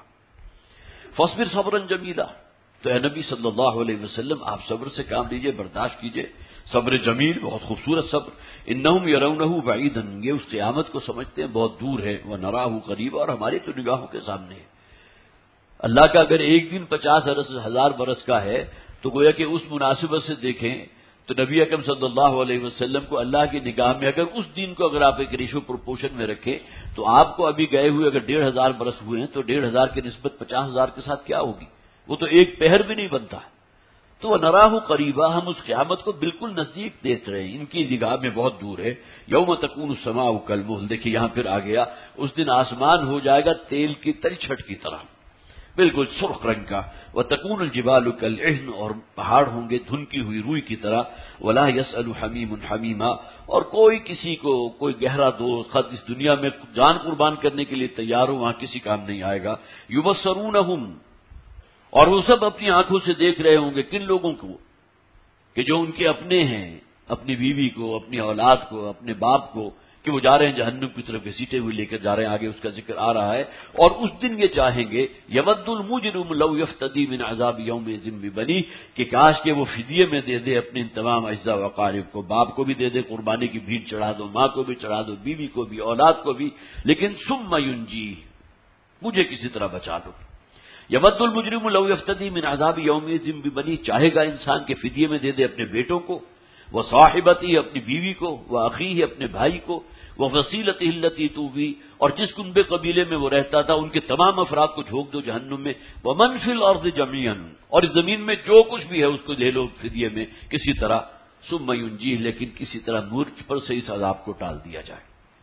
فاصبر صبرا جمیلا، تو اے نبی صلی اللہ علیہ وسلم آپ صبر سے کام لیجئے، برداشت کیجئے، صبر جمیل، بہت خوبصورت صبر۔ انہم یرونہ بعیدا، یہ اس قیامت کو سمجھتے ہیں بہت دور ہے، ونراہ قریبا، اور ہماری تو نگاہوں کے سامنے ہے۔ اللہ کا اگر ایک دن 50,000 برس کا ہے تو گویا کہ اس مناسبت سے دیکھیں تو نبی اکرم صلی اللہ علیہ وسلم کو اللہ کی نگاہ میں اگر اس دن کو اگر آپ ایک ریشو پروپورشن میں رکھیں تو آپ کو ابھی گئے ہوئے اگر 1,500 برس ہوئے ہیں تو 1,500 کی نسبت 50,000 کے ساتھ کیا ہوگی؟ وہ تو ایک پہر بھی نہیں بنتا۔ تو وہ نراہ قریبا، ہم اس قیامت کو بالکل نزدیک دیکھ رہے ہیں، ان کی نگاہ میں بہت دور ہے۔ یوم تکون السماء کالمہل، دیکھیے یہاں پھر آ گیا، اس دن آسمان ہو جائے گا تیل کی تلچھٹ کی طرح، بالکل سرخ رنگ کا۔ وتکون الجبال کالعہن، اور پہاڑ ہوں گے دھنکی ہوئی روئی کی طرح۔ ولا یسأل حمیم حمیما، اور کوئی کسی کو کوئی گہرا دوست خط اس دنیا میں جان قربان کرنے کے لیے تیار ہو وہاں کسی کام نہیں آئے گا۔ یبصرونہم، اور وہ سب اپنی آنکھوں سے دیکھ رہے ہوں گے، کن لوگوں کو؟ کہ جو ان کے اپنے ہیں، اپنی بیوی کو، اپنی اولاد کو، اپنے باپ کو، کہ وہ جا رہے ہیں جہنم کی طرف گھسیٹے ہوئے لے کر جا رہے ہیں، آگے اس کا ذکر آ رہا ہے۔ اور اس دن یہ چاہیں گے، یود المجرم لو یفتدی من عذاب یومئذ ببنیہ، کہ کاش کہ وہ فدیے میں دے دے اپنے ان تمام اجزاء و اقارب کو، باپ کو بھی دے دے، قربانی کی بھیڑ چڑھا دو، ماں کو بھی چڑھا دو، بیوی کو بھی، اولاد کو بھی، لیکن ثم ینجیہ، مجھے کسی طرح بچا دو۔ یود المجرم لو یفتدی من عذاب یومئذ ببنیہ، چاہے گا انسان کے فدیے میں دے دے اپنے بیٹوں کو، وہ صاحبتی اپنی بیوی کو، وہ اخیہ اپنے بھائی کو، وہ فصیلتہ التی تؤوی، اور جس کنبے قبیلے میں وہ رہتا تھا ان کے تمام افراد کو جھونک دو جہنم میں، ومن فی الارض جمیعا، اور اس زمین میں جو کچھ بھی ہے اس کو لے لو فدیے میں کسی طرح، ثم ینجیہ، لیکن کسی طرح مجھ پر سے اس عذاب کو ٹال دیا جائے۔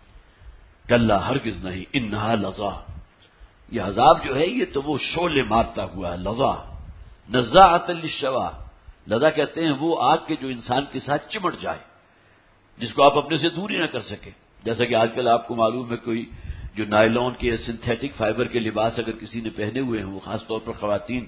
کلا، ہرگز نہیں، انہا لظی، یہ عذاب جو ہے یہ تو وہ شعلے مارتا ہوا ہے، لظی نزاعۃ للشویٰ، لظا کہتے ہیں وہ آگ کے جو انسان کے ساتھ چمٹ جائے، جس کو آپ اپنے سے دور ہی نہ کر سکے۔ جیسا کہ آج کل آپ کو معلوم ہے کوئی جو نائلون کے سنتھیٹک فائبر کے لباس اگر کسی نے پہنے ہوئے ہوں، خاص طور پر خواتین،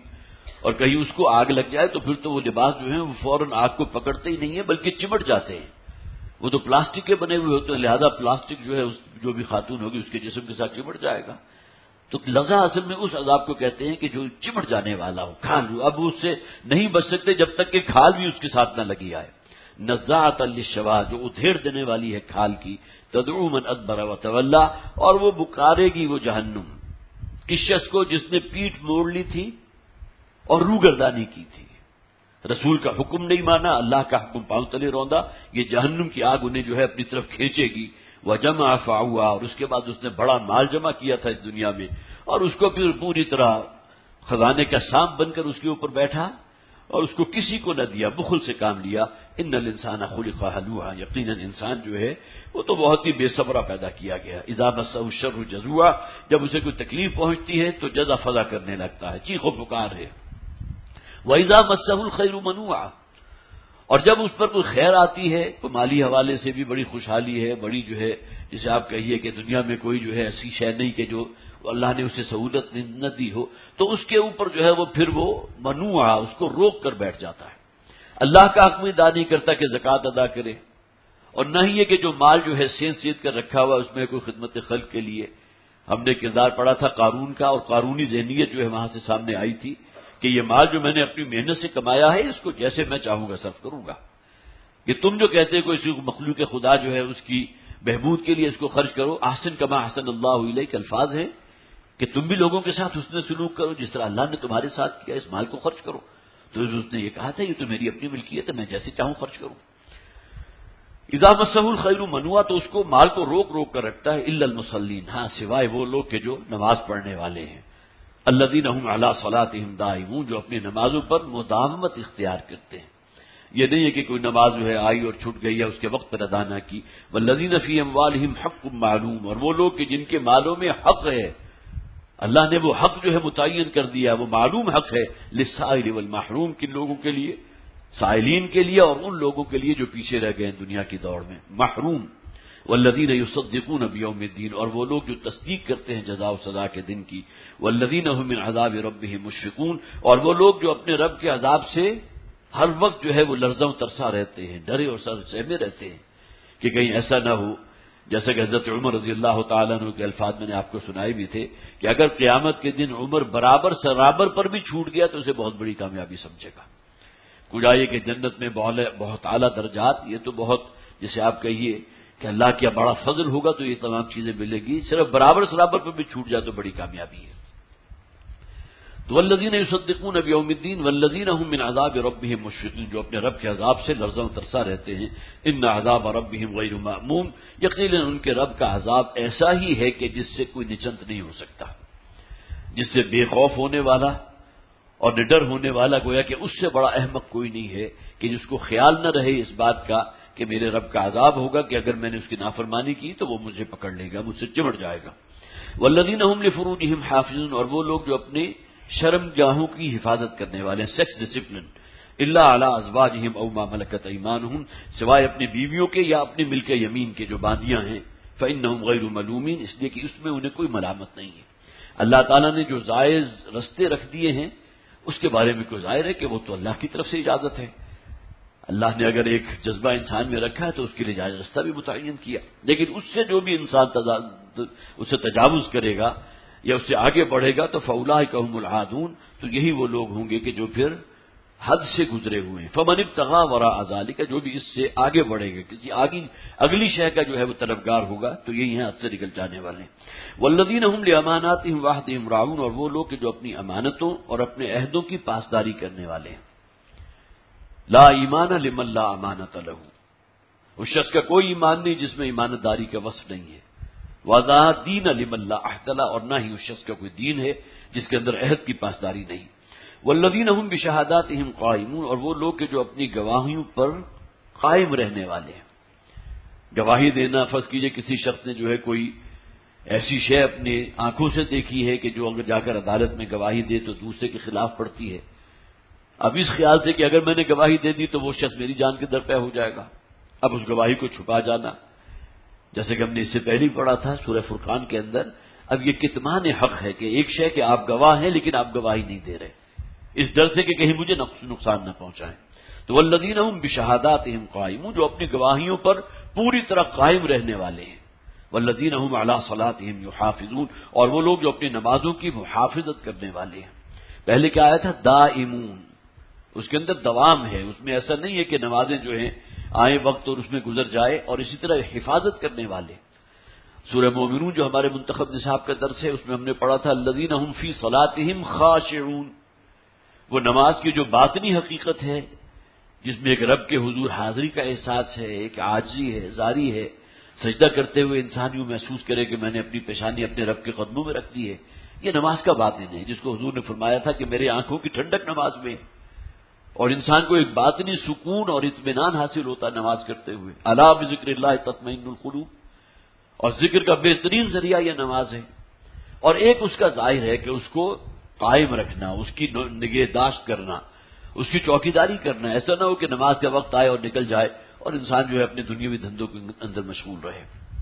اور کہیں اس کو آگ لگ جائے تو پھر تو وہ لباس جو ہیں وہ فوراً آگ کو پکڑتے ہی نہیں ہیں بلکہ چمٹ جاتے ہیں. وہ تو پلاسٹک کے بنے ہوئے ہوتے ہیں، لہذا پلاسٹک جو ہے جو بھی خاتون ہوگی اس کے جسم کے ساتھ چمٹ جائے گا. تو لظا اصل میں اس عذاب کو کہتے ہیں کہ جو چمٹ جانے والا ہو، کھال. اب اس سے نہیں بچ سکتے جب تک کہ کھال بھی اس کے ساتھ نہ لگی آئے. نزاعۃ للشوا، جو ادھیڑ دینے والی ہے کھال کی. تدعو من ادبر وتولی، اور وہ پکارے گی وہ جہنم کس شخص کو جس نے پیٹھ موڑ لی تھی اور روگردانی کی تھی. رسول کا حکم نہیں مانا، اللہ کا حکم پاؤں تلے روندا. یہ جہنم کی آگ انہیں جو ہے اپنی طرف کھینچے گی. وجمع فاؤا، اور اس کے بعد اس نے بڑا مال جمع کیا تھا اس دنیا میں، اور اس کو پھر پوری طرح خزانے کا سانپ بن کر اس کے اوپر بیٹھا اور اس کو کسی کو نہ دیا، بخل سے کام لیا. ان الانسان خلق ہلوعا، یقیناً انسان جو ہے وہ تو بہت ہی بے صبرا پیدا کیا گیا. اذا مسہ الشر جزوعا، جب اسے کوئی تکلیف پہنچتی ہے تو جزا فضا کرنے لگتا ہے، چیخ و پکار ہے. وَإِذَا مَسَّهُ الْخَيْرُ مَنُوعًا، اور جب اس پر کوئی خیر آتی ہے تو مالی حوالے سے بھی بڑی خوشحالی ہے، بڑی جو ہے جسے آپ کہیے کہ دنیا میں کوئی جو ہے ایسی شے نہیں کہ جو اللہ نے اسے سہولت نہ دی ہو، تو اس کے اوپر جو ہے وہ پھر وہ منوعا، اس کو روک کر بیٹھ جاتا ہے. اللہ کا حق میں ادا نہیں کرتا کہ زکوٰۃ ادا کرے، اور نہ ہی یہ کہ جو مال جو ہے سیت کر رکھا ہوا اس میں کوئی خدمت خلق کے لیے. ہم نے کردار پڑھا تھا قارون کا، اور قارونی ذہنیت جو ہے وہاں سے سامنے آئی تھی کہ یہ مال جو میں نے اپنی محنت سے کمایا ہے اس کو جیسے میں چاہوں گا صرف کروں گا. کہ تم جو کہتے ہو کوئی مخلوق خدا جو ہے اس کی بہبود کے لیے اس کو خرچ کرو، احسن کما احسن اللہ الیک، الفاظ ہیں کہ تم بھی لوگوں کے ساتھ حسن سلوک کرو جس طرح اللہ نے تمہارے ساتھ کیا، اس مال کو خرچ کرو. تو اس نے یہ کہا تھا یہ تو میری اپنی ملکیت ہے، میں جیسے چاہوں خرچ کروں. اذا مسہ الخیر منوعا، تو اس کو مال کو روک روک کر رکھتا ہے. الا المصلین، ہاں سوائے وہ لوگ کہ جو نماز پڑھنے والے ہیں. الذین هم علی صلاتهم دائمون، جو اپنی نمازوں پر مداومت اختیار کرتے ہیں. یہ نہیں ہے کہ کوئی نماز جو ہے آئی اور چھوٹ گئی ہے اس کے وقت پر ادا نہ کی. والذین فی اموالہم حق معلوم، اور وہ لوگ کہ جن کے مالوں میں حق ہے، اللہ نے وہ حق جو ہے متعین کر دیا، وہ معلوم حق ہے. للسائل والمحروم، کن لوگوں کے لیے؟ سائلین کے لیے اور ان لوگوں کے لیے جو پیچھے رہ گئے ہیں دنیا کی دوڑ میں، محروم. والذین یصدقون بیوم الدین، اور وہ لوگ جو تصدیق کرتے ہیں جزا و سزا کے دن کی. والذین هم من عذاب ربهم مشفقون، اور وہ لوگ جو اپنے رب کے عذاب سے ہر وقت جو ہے وہ لرزاں ترسا رہتے ہیں، ڈرے اور سہمے رہتے ہیں کہ کہیں ایسا نہ ہو. جیسے کہ حضرت عمر رضی اللہ تعالیٰ عنہ کے الفاظ میں نے آپ کو سنائے بھی تھے کہ اگر قیامت کے دن عمر برابر سرابر پر بھی چھوٹ گیا تو اسے بہت بڑی کامیابی سمجھے گا. کچھ آئیے کہ جنت میں بہت اعلیٰ درجات، یہ تو بہت جسے آپ کہیے کہ اللہ کا بڑا فضل ہوگا تو یہ تمام چیزیں ملے گی. صرف برابر سرابر پر بھی چھوٹ جائے تو بڑی کامیابی ہے. تو والذین یصدقون بیوم الدین والذین هم من عذاب ربهم مشفقون، جو اپنے رب کے عذاب سے لرزاں ترسا رہتے ہیں. ان عذاب ربهم غیر مأمون، یقیناً ان کے رب کا عذاب ایسا ہی ہے کہ جس سے کوئی نچنت نہیں ہو سکتا، جس سے بے خوف ہونے والا اور نڈر ہونے والا گویا کہ اس سے بڑا احمق کوئی نہیں ہے کہ جس کو خیال نہ رہے اس بات کا کہ میرے رب کا عذاب ہوگا کہ اگر میں نے اس کی نافرمانی کی تو وہ مجھے پکڑ لے گا، مجھ سے چمٹ جائے گا. والذین هم لفروجهم حافظون، اور وہ لوگ جو اپنے شرم گاہوں کی حفاظت کرنے والے ہیں، سیکس ڈسپلن. الا علی ازواجہم او ما ملکت ایمانہم، سوائے اپنی بیویوں کے یا اپنی ملک یمین کے جو باندیاں ہیں. فانہم غیر ملومین، اس لیے کہ اس میں انہیں کوئی ملامت نہیں ہے. اللہ تعالیٰ نے جو جائز رستے رکھ دیے ہیں اس کے بارے میں کوئی ظاہر ہے کہ وہ تو اللہ کی طرف سے اجازت ہے. اللہ نے اگر ایک جذبہ انسان میں رکھا ہے تو اس کے لیے جائز رستہ بھی متعین کیا، لیکن اس سے جو بھی انسان اس سے تجاوز کرے گا یا اس سے آگے بڑھے گا تو فاولئک هم العادون، تو یہی وہ لوگ ہوں گے کہ جو پھر حد سے گزرے ہوئے ہیں. فمن ابتغى وراء ذلك، جو بھی اس سے آگے بڑھے گا، کسی اگلی شے کا جو ہے وہ طلبگار ہوگا تو یہی ہیں حد سے نکل جانے والے. والذین هم لاماناتهم وعهدهم راعون، اور وہ لوگ کہ جو اپنی امانتوں اور اپنے عہدوں کی پاسداری کرنے والے ہیں. لا ایمان لمن لا امانت له، اس شخص کا کوئی ایمان نہیں جس میں ایمانت داری کا وصف نہیں ہے. وَذَا دِينَ لِمَن لَا عَهْدَ لَهُ، اور نہ ہی اس شخص کا کوئی دین ہے جس کے اندر عہد کی پاسداری نہیں. وَالَّذِينَ هُمْ بِشَهَادَاتِهِمْ قَائِمُونَ، اور وہ لوگ کہ جو اپنی گواہیوں پر قائم رہنے والے ہیں. گواہی دینا، فرض کیجئے کسی شخص نے جو ہے کوئی ایسی شے اپنی آنکھوں سے دیکھی ہے کہ جو اگر جا کر عدالت میں گواہی دے تو دوسرے کے خلاف پڑتی ہے. اب اس خیال سے کہ اگر میں نے گواہی دے دی تو وہ شخص میری جان کے در پہ ہو جائے گا، اب اس گواہی کو چھپا جانا، جیسے کہ ہم نے اس سے پہلے پڑھا تھا سورہ فرقان کے اندر. اب یہ کتمان حق ہے کہ ایک شے کہ آپ گواہ ہیں لیکن آپ گواہی نہیں دے رہے. اس ڈر سے کہ کہیں مجھے نقصان نہ پہنچائیں۔ تو والذین هم بشہاداتہم قائمون، جو اپنی گواہیوں پر پوری طرح قائم رہنے والے ہیں۔ والذین هم علی صلاتہم یحافظون، اور وہ لوگ جو اپنی نمازوں کی محافظت کرنے والے ہیں۔ پہلے کیا آیا تھا؟ دائمون، اس کے اندر دوام ہے، اس میں ایسا نہیں ہے کہ نمازیں جو ہیں آئے وقت اور اس میں گزر جائے، اور اسی طرح حفاظت کرنے والے۔ سورہ مومنون جو ہمارے منتخب نصاب کا درس ہے، اس میں ہم نے پڑھا تھا الذین هم فی صلاتہم خاشعون، وہ نماز کی جو باطنی حقیقت ہے جس میں ایک رب کے حضور حاضری کا احساس ہے، ایک عاجزی ہے، زاری ہے، سجدہ کرتے ہوئے انسان یوں محسوس کرے کہ میں نے اپنی پیشانی اپنے رب کے قدموں میں رکھ دی ہے، یہ نماز کا باطن ہے، جس کو حضور نے فرمایا تھا کہ میرے آنکھوں کی ٹھنڈک نماز میں، اور انسان کو ایک باطنی سکون اور اطمینان حاصل ہوتا نماز کرتے ہوئے۔ الا بذکر اللہ تطمئن القلوب، اور ذکر کا بہترین ذریعہ یہ نماز ہے۔ اور ایک اس کا ظاہر ہے کہ اس کو قائم رکھنا، اس کی نگہداشت کرنا، اس کی چوکیداری کرنا، ایسا نہ ہو کہ نماز کا وقت آئے اور نکل جائے اور انسان جو ہے اپنے دنیاوی دھندوں کے اندر مشغول رہے۔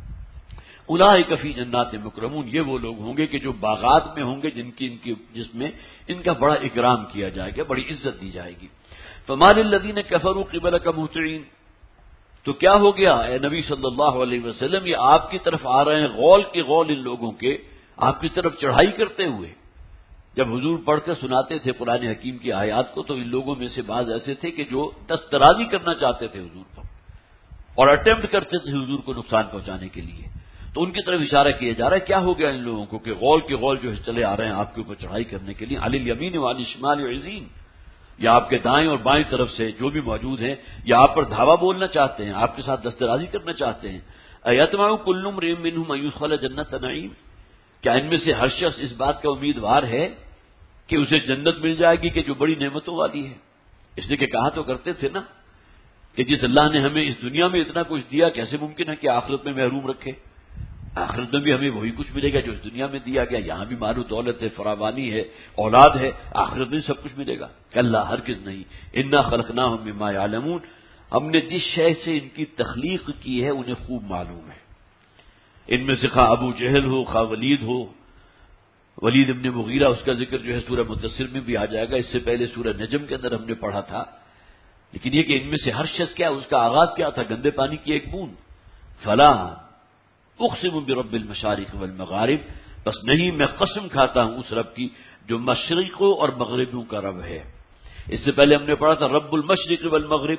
اولئک فی جنات مکرمون، یہ وہ لوگ ہوں گے کہ جو باغات میں ہوں گے جس میں ان کا بڑا اکرام کیا جائے گا، بڑی عزت دی جائے گی۔ فما للذین کفروا قبلک مہطعین، تو کیا ہو گیا اے نبی صلی اللہ علیہ وسلم، یہ آپ کی طرف آ رہے ہیں غول کے غول ان لوگوں کے، آپ کی طرف چڑھائی کرتے ہوئے۔ جب حضور پڑھ کر سناتے تھے قرآن حکیم کی آیات کو، تو ان لوگوں میں سے بعض ایسے تھے کہ جو دسترازی کرنا چاہتے تھے حضور پر، اور اٹیمپٹ کرتے تھے حضور کو نقصان پہنچانے کے لیے۔ تو ان کی طرف اشارہ کیا جا رہا ہے کیا ہو گیا ان لوگوں کو کہ غول کے غول جو چلے آ رہے ہیں آپ کے اوپر چڑھائی کرنے کے لیے، علی الیمین وعلی الشمال عزین، یا آپ کے دائیں اور بائیں طرف سے جو بھی موجود ہیں، یا آپ پر دھاوا بولنا چاہتے ہیں، آپ کے ساتھ دسترازی کرنا چاہتے ہیں۔ ایطمع کل امرئ منہم ان یدخل جنۃ نعیم، کیا ان میں سے ہر شخص اس بات کا امیدوار ہے کہ اسے جنت مل جائے گی کہ جو بڑی نعمتوں والی ہے؟ اس لیے کہ کہا تو کرتے تھے نا کہ جس اللہ نے ہمیں اس دنیا میں اتنا کچھ دیا، کیسے ممکن ہے کہ آخرت میں محروم رکھے؟ آخرت میں بھی ہمیں وہی کچھ ملے گا جو اس دنیا میں دیا گیا، یہاں بھی مال و دولت ہے، فراوانی ہے، اولاد ہے، آخرت میں سب کچھ ملے گا؟ کلا، ہرگز نہیں۔ انا خلقناہم مما یعلمون، ہم نے جس شے سے ان کی تخلیق کی ہے انہیں خوب معلوم ہے۔ ان میں سے خواہ ابو جہل ہو، خواہ ولید ہو، ولید ابن مغیرہ، اس کا ذکر جو ہے سورہ مدثر میں بھی آ جائے گا، اس سے پہلے سورہ نجم کے اندر ہم نے پڑھا تھا۔ لیکن یہ کہ ان میں سے ہر شخص کیا، اس کا آغاز کیا تھا؟ گندے پانی کی ایک بوند۔ فلا اقسم برب المشارق والمغارب، بس نہیں، میں قسم کھاتا ہوں اس رب کی جو مشرقوں اور مغربوں کا رب ہے۔ اس سے پہلے ہم نے پڑھا تھا رب المشرق والمغرب،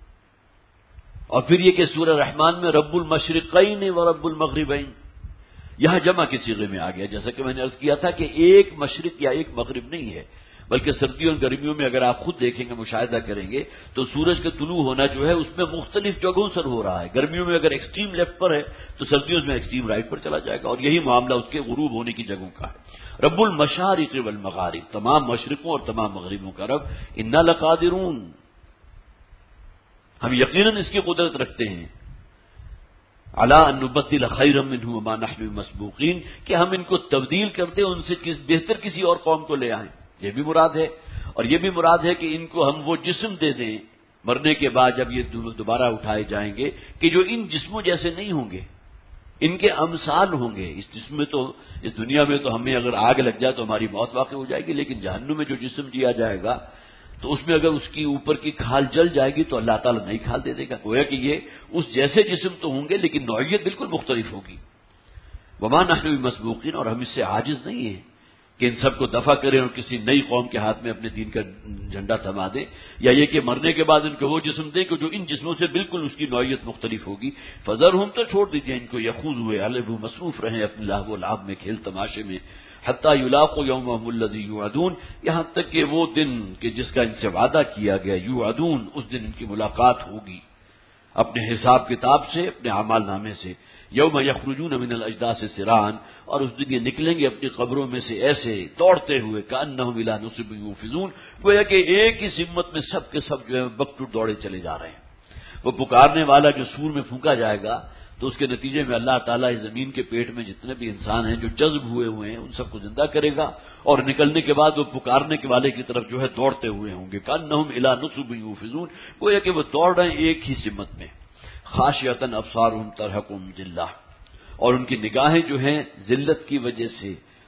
اور پھر یہ کہ سورہ رحمان میں رب المشرقین و رب المغربین، یہاں جمع کے صیغے میں آ گیا، جیسا کہ میں نے عرض کیا تھا کہ ایک مشرق یا ایک مغرب نہیں ہے، بلکہ سردیوں اور گرمیوں میں اگر آپ خود دیکھیں گے، مشاہدہ کریں گے، تو سورج کا طلوع ہونا جو ہے اس میں مختلف جگہوں سے ہو رہا ہے۔ گرمیوں میں اگر ایکسٹریم لیفٹ پر ہے تو سردیوں میں ایکسٹریم رائٹ پر چلا جائے گا، اور یہی معاملہ اس کے غروب ہونے کی جگہوں کا ہے۔ رب المشارق والمغارب، تمام مشرقوں اور تمام مغربوں کا رب۔ انا لقادرون، ہم یقیناً اس کی قدرت رکھتے ہیں، علی ان نبدل خیرا منہ وما نحن مسبوقین، کہ ہم ان کو تبدیل کرتے ان سے بہتر کسی اور قوم کو لے آئیں، یہ بھی مراد ہے۔ اور یہ بھی مراد ہے کہ ان کو ہم وہ جسم دے دیں مرنے کے بعد جب یہ دوبارہ اٹھائے جائیں گے کہ جو ان جسموں جیسے نہیں ہوں گے، ان کے امثال ہوں گے۔ اس جسم میں تو، اس دنیا میں تو ہمیں اگر آگ لگ جائے تو ہماری موت واقع ہو جائے گی، لیکن جہنم میں جو جسم دیا جائے گا تو اس میں اگر اس کی اوپر کی کھال جل جائے گی تو اللہ تعالیٰ نئی کھال دے دے گا، گویا کہ یہ اس جیسے جسم تو ہوں گے لیکن نوعیت بالکل مختلف ہوگی۔ وما نحن بمسبوقین، اور ہم اس سے عاجز نہیں ہیں کہ ان سب کو دفع کریں اور کسی نئی قوم کے ہاتھ میں اپنے دین کا جھنڈا تھما دیں، یا یہ کہ مرنے کے بعد ان کو وہ جسم دیں کہ جو ان جسموں سے بالکل اس کی نوعیت مختلف ہوگی۔ فذرہم، تو چھوڑ دیجیے ان کو، یخوض ہوئے الہو، مصروف رہیں اپنے لہو و لعب میں، کھیل تماشے میں، حتی یلاقوا یومہم الذی یوعدون، یہاں تک کہ وہ دن کہ جس کا ان سے وعدہ کیا گیا، یوعدون، اس دن ان کی ملاقات ہوگی اپنے حساب کتاب سے، اپنے اعمال نامے سے۔ یوم یخرجون من الاجداث سراعا، اور اس دن یہ نکلیں گے اپنی قبروں میں سے ایسے دوڑتے ہوئے، کأنہم الی نصب یوفضون، گویا کہ ایک ہی سمت میں سب کے سب جو ہے بکٹو دوڑے چلے جا رہے ہیں۔ وہ پکارنے والا جو سور میں پھونکا جائے گا تو اس کے نتیجے میں اللہ تعالیٰ اس زمین کے پیٹ میں جتنے بھی انسان ہیں جو جذب ہوئے ہیں ان سب کو زندہ کرے گا، اور نکلنے کے بعد وہ پکارنے کے والے کی طرف جو ہے دوڑتے ہوئے ہوں گے، کأنہم الی نصب یوفضون، گویا کہ وہ دوڑ رہے ہیں ایک ہی سمت میں۔ خاشعۃ ابصارہم ترہقہم ذلہ، اور ان کی نگاہیں جو ہیں ذلت کی وجہ سے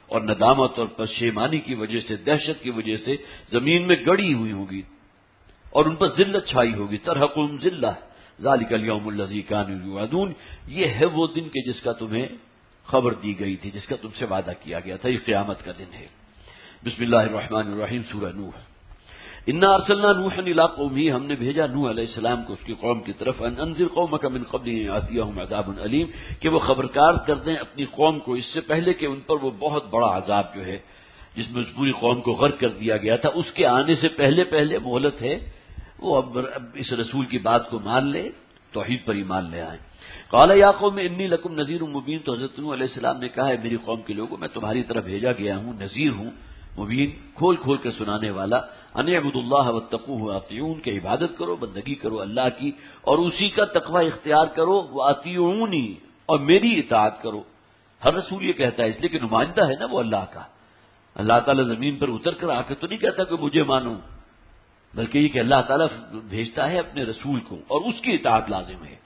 اور ندامت اور پشیمانی کی وجہ سے، دہشت کی وجہ سے زمین میں گڑی ہوئی ہوگی اور ان پر ذلت چھائی ہوگی. ترحقهم ذلہ ذالک الیوم الذی کانوا یوعدون، یہ ہے وہ دن کہ جس کا تمہیں خبر دی گئی تھی، جس کا تم سے وعدہ کیا گیا تھا. یہ قیامت کا دن ہے. بسم اللہ الرحمن الرحیم. سورہ نوح. انا ارسلنا نوحا الی قومہ، ہم نے بھیجا نوح علیہ السلام کو اس کی قوم کی طرف. ان انذر قومک من قبل ان یاتیہم عذاب علیم، کہ وہ خبردار کر دیں اپنی قوم کو اس سے پہلے کہ ان پر وہ بہت بڑا عذاب جو ہے جس میں اس پوری قوم کو غرق کر دیا گیا تھا، اس کے آنے سے پہلے مہلت ہے. وہ اب اس رسول کی بات کو مان لے، توحید پر ایمان لے آئیں. قال یا قوم انی لکم نذیر مبین، تو حضرت نوح علیہ السلام نے کہا ہے میری قوم کے لوگوں میں تمہاری طرف بھیجا گیا ہوں، نذیر ہوں، مبین کھول کھول کر سنانے والا. ان اعبدوا اللہ واتقوہ واطیعون، کہ عبادت کرو، بندگی کرو اللہ کی اور اسی کا تقوی اختیار کرو. واطیعونی، اور میری اطاعت کرو. ہر رسول یہ کہتا ہے اس لیے کہ نمائندہ ہے نا وہ اللہ کا. اللہ تعالیٰ زمین پر اتر کر آ کر تو نہیں کہتا کہ مجھے مانو، بلکہ یہ کہ اللہ تعالیٰ بھیجتا ہے اپنے رسول کو اور اس کی اطاعت لازم ہے.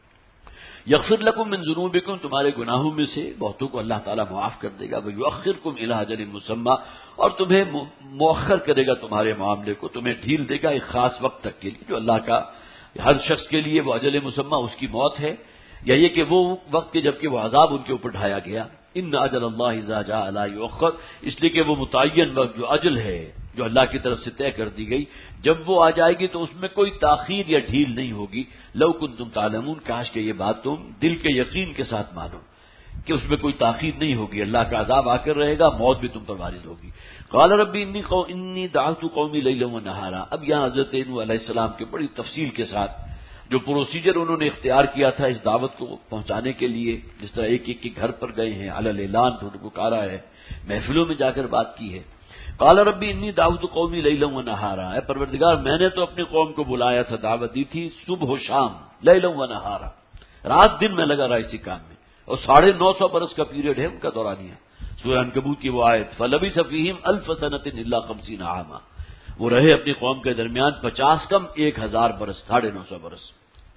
یغفر لکم من ذنوبکم، تمہارے گناہوں میں سے بہتوں کو اللہ تعالیٰ معاف کر دے گا. ویؤخرکم الی اجل مسمی، اور تمہیں مؤخر کرے گا تمہارے معاملے کو، تمہیں ڈھیل دے گا ایک خاص وقت تک کے لیے جو اللہ کا ہر شخص کے لیے وہ اجل مسمی اس کی موت ہے، یا یہ کہ وہ وقت کے جب کہ وہ عذاب ان کے اوپر ڈھایا گیا. ان اجل اللہ اذا جاء لا یؤخر، اس لیے کہ وہ متعین وقت جو اجل ہے جو اللہ کی طرف سے طے کر دی گئی، جب وہ آ جائے گی تو اس میں کوئی تاخیر یا ڈھیل نہیں ہوگی. لو کنتم تعلمون، کاش کہ یہ بات تم دل کے یقین کے ساتھ مانو کہ اس میں کوئی تاخیر نہیں ہوگی، اللہ کا عذاب آ کر رہے گا، موت بھی تم پر وارد ہوگی. قال ربی انی دعوت قومی لیلا ونہارا. اب یہاں حضرت نوح علیہ السلام کے بڑی تفصیل کے ساتھ جو پروسیجر انہوں نے اختیار کیا تھا اس دعوت کو پہنچانے کے لیے، جس طرح ایک ایک کے گھر پر گئے ہیں، علی الاعلان انہوں نے پکارا ہے، محفلوں میں جا کر بات کی ہے. قال ربی انی دعوت قومی لیلا ونہارا، اے پروردگار میں نے تو اپنی قوم کو بلایا تھا، دعوت دی تھی صبح و شام، لیلا ونہارا، رات دن میں لگا رہا اسی کام میں، اور 950 برس کا پیریڈ ہے ان کا دورانیہ. سورہ عنکبوت کی وہ آیت فلبث فیہم 1000 سنۃ الا 50 عاما، وہ رہے اپنی قوم کے درمیان 50 کم 1000 برس، 950 برس.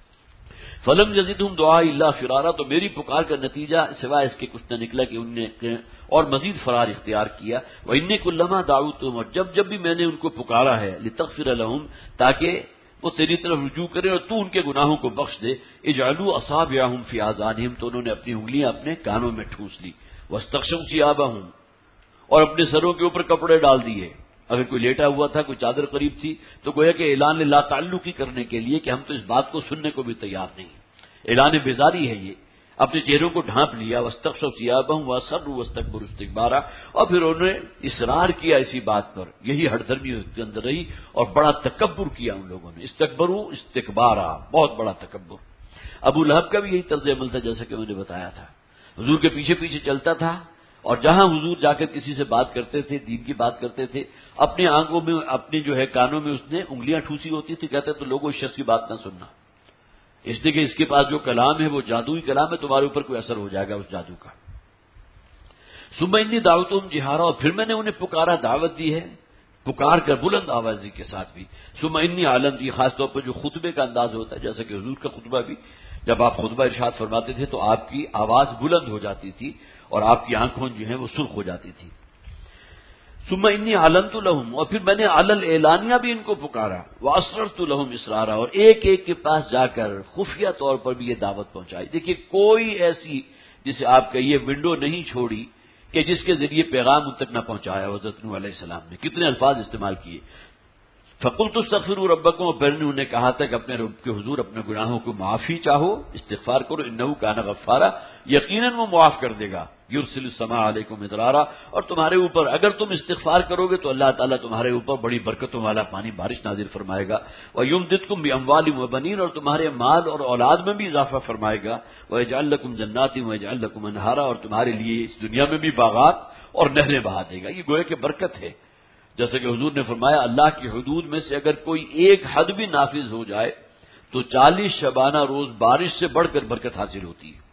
فلم یزدہم دعائی الا فرارا، تو میری پکار کا نتیجہ سوائے اس کے کچھ نہ نکلا کہ ان نے اور مزید فرار اختیار کیا. وانی کلما دعوتہم، اور جب بھی میں نے ان کو پکارا ہے، لتغفر لہم، تاکہ وہ تیری طرف رجوع کرے اور تو ان کے گناہوں کو بخش دے. اجعلوا اصابعہم فی آذانہم، تو انہوں نے اپنی انگلیاں اپنے کانوں میں ٹھوس لی. واستغشوا ثیابہم، اور اپنے سروں کے اوپر کپڑے ڈال دیے. اگر کوئی لیٹا ہوا تھا، کوئی چادر قریب تھی، تو گویا کہ اعلان لا تعلقی کرنے کے لیے کہ ہم تو اس بات کو سننے کو بھی تیار نہیں، اعلان بیزاری ہے یہ. اپنے چہروں کو ڈھانپ لیا. واستغشوا ثیابہم واسروا واستکبروا استکبارا، اور پھر انہوں نے اصرار کیا اسی بات پر، یہی ہٹ دھرمی کے اندر رہی، اور بڑا تکبر کیا ان لوگوں نے. استکبروا استکبارا، بہت بڑا تکبر. ابو لہب کا بھی یہی طرز عمل تھا جیسا کہ میں نے بتایا تھا. حضور کے پیچھے پیچھے چلتا تھا، اور جہاں حضور جا کر کسی سے بات کرتے تھے، دین کی بات کرتے تھے، اپنی آنکھوں میں، اپنی جو ہے کانوں میں اس نے انگلیاں ٹھوسی ہوتی تھی. کہتے تو لوگوں اس شخص کی بات نہ سننا، اس لیے کہ اس کے پاس جو کلام ہے وہ جادوئی کلام ہے، تمہارے اوپر کوئی اثر ہو جائے گا اس جادو کا. ثم انی دعوتہم جہارا، اور پھر میں نے انہیں پکارا، دعوت دی ہے پکار کر بلند آوازی کے ساتھ بھی. ثم انی اعلنت، یہ خاص طور پر جو خطبے کا انداز ہوتا ہے، جیسا کہ حضور کا خطبہ بھی جب آپ خطبہ ارشاد فرماتے تھے تو آپ کی آواز بلند ہو جاتی تھی اور آپ کی آنکھوں جو ہیں وہ سرخ ہو جاتی تھی. ثم انی اعلنت لہم، اور پھر میں نے علل اعلانیہ بھی ان کو پکارا. واسررت لہم اسرارا، اور ایک ایک کے پاس جا کر خفیہ طور پر بھی یہ دعوت پہنچائی. دیکھیے کوئی ایسی جسے آپ کہیے ونڈو نہیں چھوڑی کہ جس کے ذریعے پیغام ان تک نہ پہنچایا. حضرت نوح علیہ السلام نے کتنے الفاظ استعمال کیے. فقلت استغفروا ربکم، اور پھر انہوں نے کہا تھا کہ اپنے رب کے حضور اپنے گناہوں کو معافی چاہو، استغفار کرو. انہ کان غفارا، یقیناً وہ معاف کر دے گا. یرسل السماء علیکم مدرارا، اور تمہارے اوپر اگر تم استغفار کرو گے تو اللہ تعالیٰ تمہارے اوپر بڑی برکتوں والا پانی بارش نازل فرمائے گا. ویمددکم باموال وبنین، اور تمہارے مال اور اولاد میں بھی اضافہ فرمائے گا. ویجعل لکم جنات ویجعل لکم انہارا، اور تمہارے لیے اس دنیا میں بھی باغات اور نہریں بہا دے گا. یہ گویا کہ برکت ہے. جیسے کہ حضور نے فرمایا اللہ کی حدود میں سے اگر کوئی ایک حد بھی نافذ ہو جائے تو 40 شبانہ روز بارش سے بڑھ کر برکت حاصل ہوتی ہے.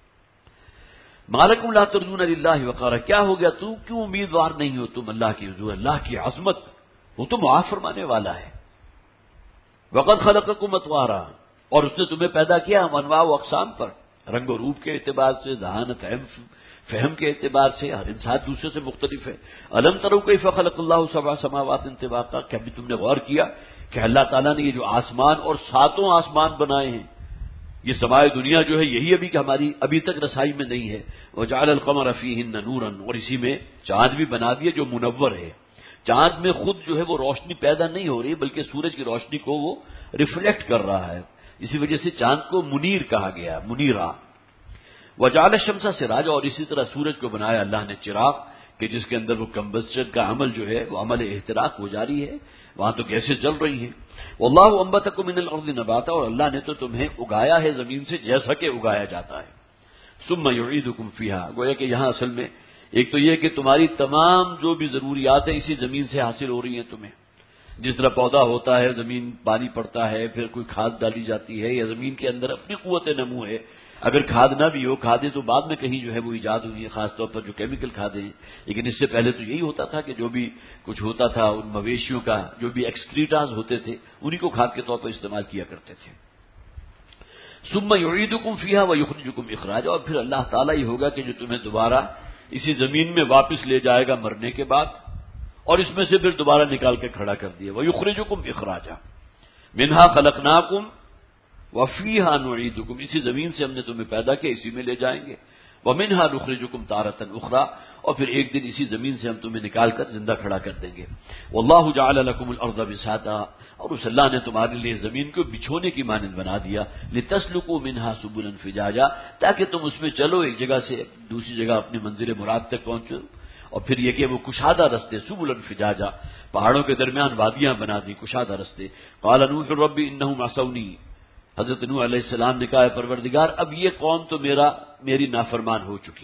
مالکم لا ترجون للہ وقارا، کیا ہو گیا تم کیوں امیدوار نہیں ہو تم اللہ کی حضور، اللہ کی عظمت، وہ تو معاف فرمانے والا ہے. وقد خلقکم اطوارا، اور اس نے تمہیں پیدا کیا انواع و اقسام پر. رنگ و روپ کے اعتبار سے، ذہانت فہم کے اعتبار سے ہر انسان دوسرے سے مختلف ہے۔ الم تروا کیف خلق اللہ سبع سماوات طباقا، کیا بھی تم نے غور کیا کہ اللہ تعالیٰ نے یہ جو آسمان اور ساتوں آسمان بنائے ہیں، یہ سمائے دنیا جو ہے یہی ابھی کہ ہماری ابھی تک رسائی میں نہیں ہے۔ وجعل القمر فیہن نورا، اور اسی میں چاند بھی بنا دیے جو منور ہے۔ چاند میں خود جو ہے وہ روشنی پیدا نہیں ہو رہی بلکہ سورج کی روشنی کو وہ ریفلیکٹ کر رہا ہے، اسی وجہ سے چاند کو منیر کہا گیا، منیرا۔ وجعل الشمس سراجا، اور اسی طرح سورج کو بنایا اللہ نے چراغ کہ جس کے اندر وہ کمبسچن کا عمل جو ہے وہ عمل احتراق وہ جاری ہے، وہاں تو گیسیں جل رہی ہیں۔ واللہ انبتکم من الارض نباتا، اور اللہ نے تو تمہیں اگایا ہے زمین سے جیسا کہ اگایا جاتا ہے۔ ثم یعیدکم فیہا، گویا کہ یہاں اصل میں ایک تو یہ کہ تمہاری تمام جو بھی ضروریات ہیں اسی زمین سے حاصل ہو رہی ہیں تمہیں، جس طرح پودا ہوتا ہے، زمین پانی پڑتا ہے، پھر کوئی کھاد ڈالی جاتی ہے، یا زمین کے اندر اپنی قوت نمو ہے، اگر کھاد نہ بھی ہو، کھادیں تو بعد میں کہیں جو ہے وہ ایجاد ہوئی ہیں، خاص طور پر جو کیمیکل کھادیں ہیں، لیکن اس سے پہلے تو یہی ہوتا تھا کہ جو بھی کچھ ہوتا تھا ان مویشیوں کا جو بھی ایکسکریٹاز ہوتے تھے انہی کو کھاد کے طور پر استعمال کیا کرتے تھے۔ ثم یعیدکم فیہا ویخرجکم اخراجا، اور پھر اللہ تعالیٰ ہی ہوگا کہ جو تمہیں دوبارہ اسی زمین میں واپس لے جائے گا مرنے کے بعد، اور اس میں سے پھر دوبارہ نکال کے کھڑا کر دیا۔ وَيُخْرِجُكُمْ إِخْرَاجًا مِنْهَا خَلَقْنَاكُمْ وَفِيهَا نُعِيدُكُمْ، اسی زمین سے ہم نے تمہیں پیدا کیا، اسی میں لے جائیں گے۔ وَمِنْهَا نُخْرِجُكُمْ تَارَةً أُخْرَىٰ، اور پھر ایک دن اسی زمین سے ہم تمہیں نکال کر زندہ کھڑا کر دیں گے۔ وَاللَّهُ جَعَلَ لَكُمُ الْأَرْضَ بِسَاطًا، اور اس اللہ نے تمہارے لیے زمین کو بچھونے کی مانند بنا دیا۔ لِتَسْلُكُوا مِنْهَا سُبُلًا فِجَاجًا، تاکہ تم اس میں چلو ایک جگہ سے دوسری جگہ اپنی منزل مراد تک پہنچو، اور پھر یہ کہ وہ کشادہ رستے، سبلا فجاجا، پہاڑوں کے درمیان وادیاں بنا دی، کشادہ رستے۔ قال نوح رب انہم عصونی، حضرت نوح علیہ السلام نے کہا پروردگار اب یہ قوم تو میری نافرمان ہو چکی۔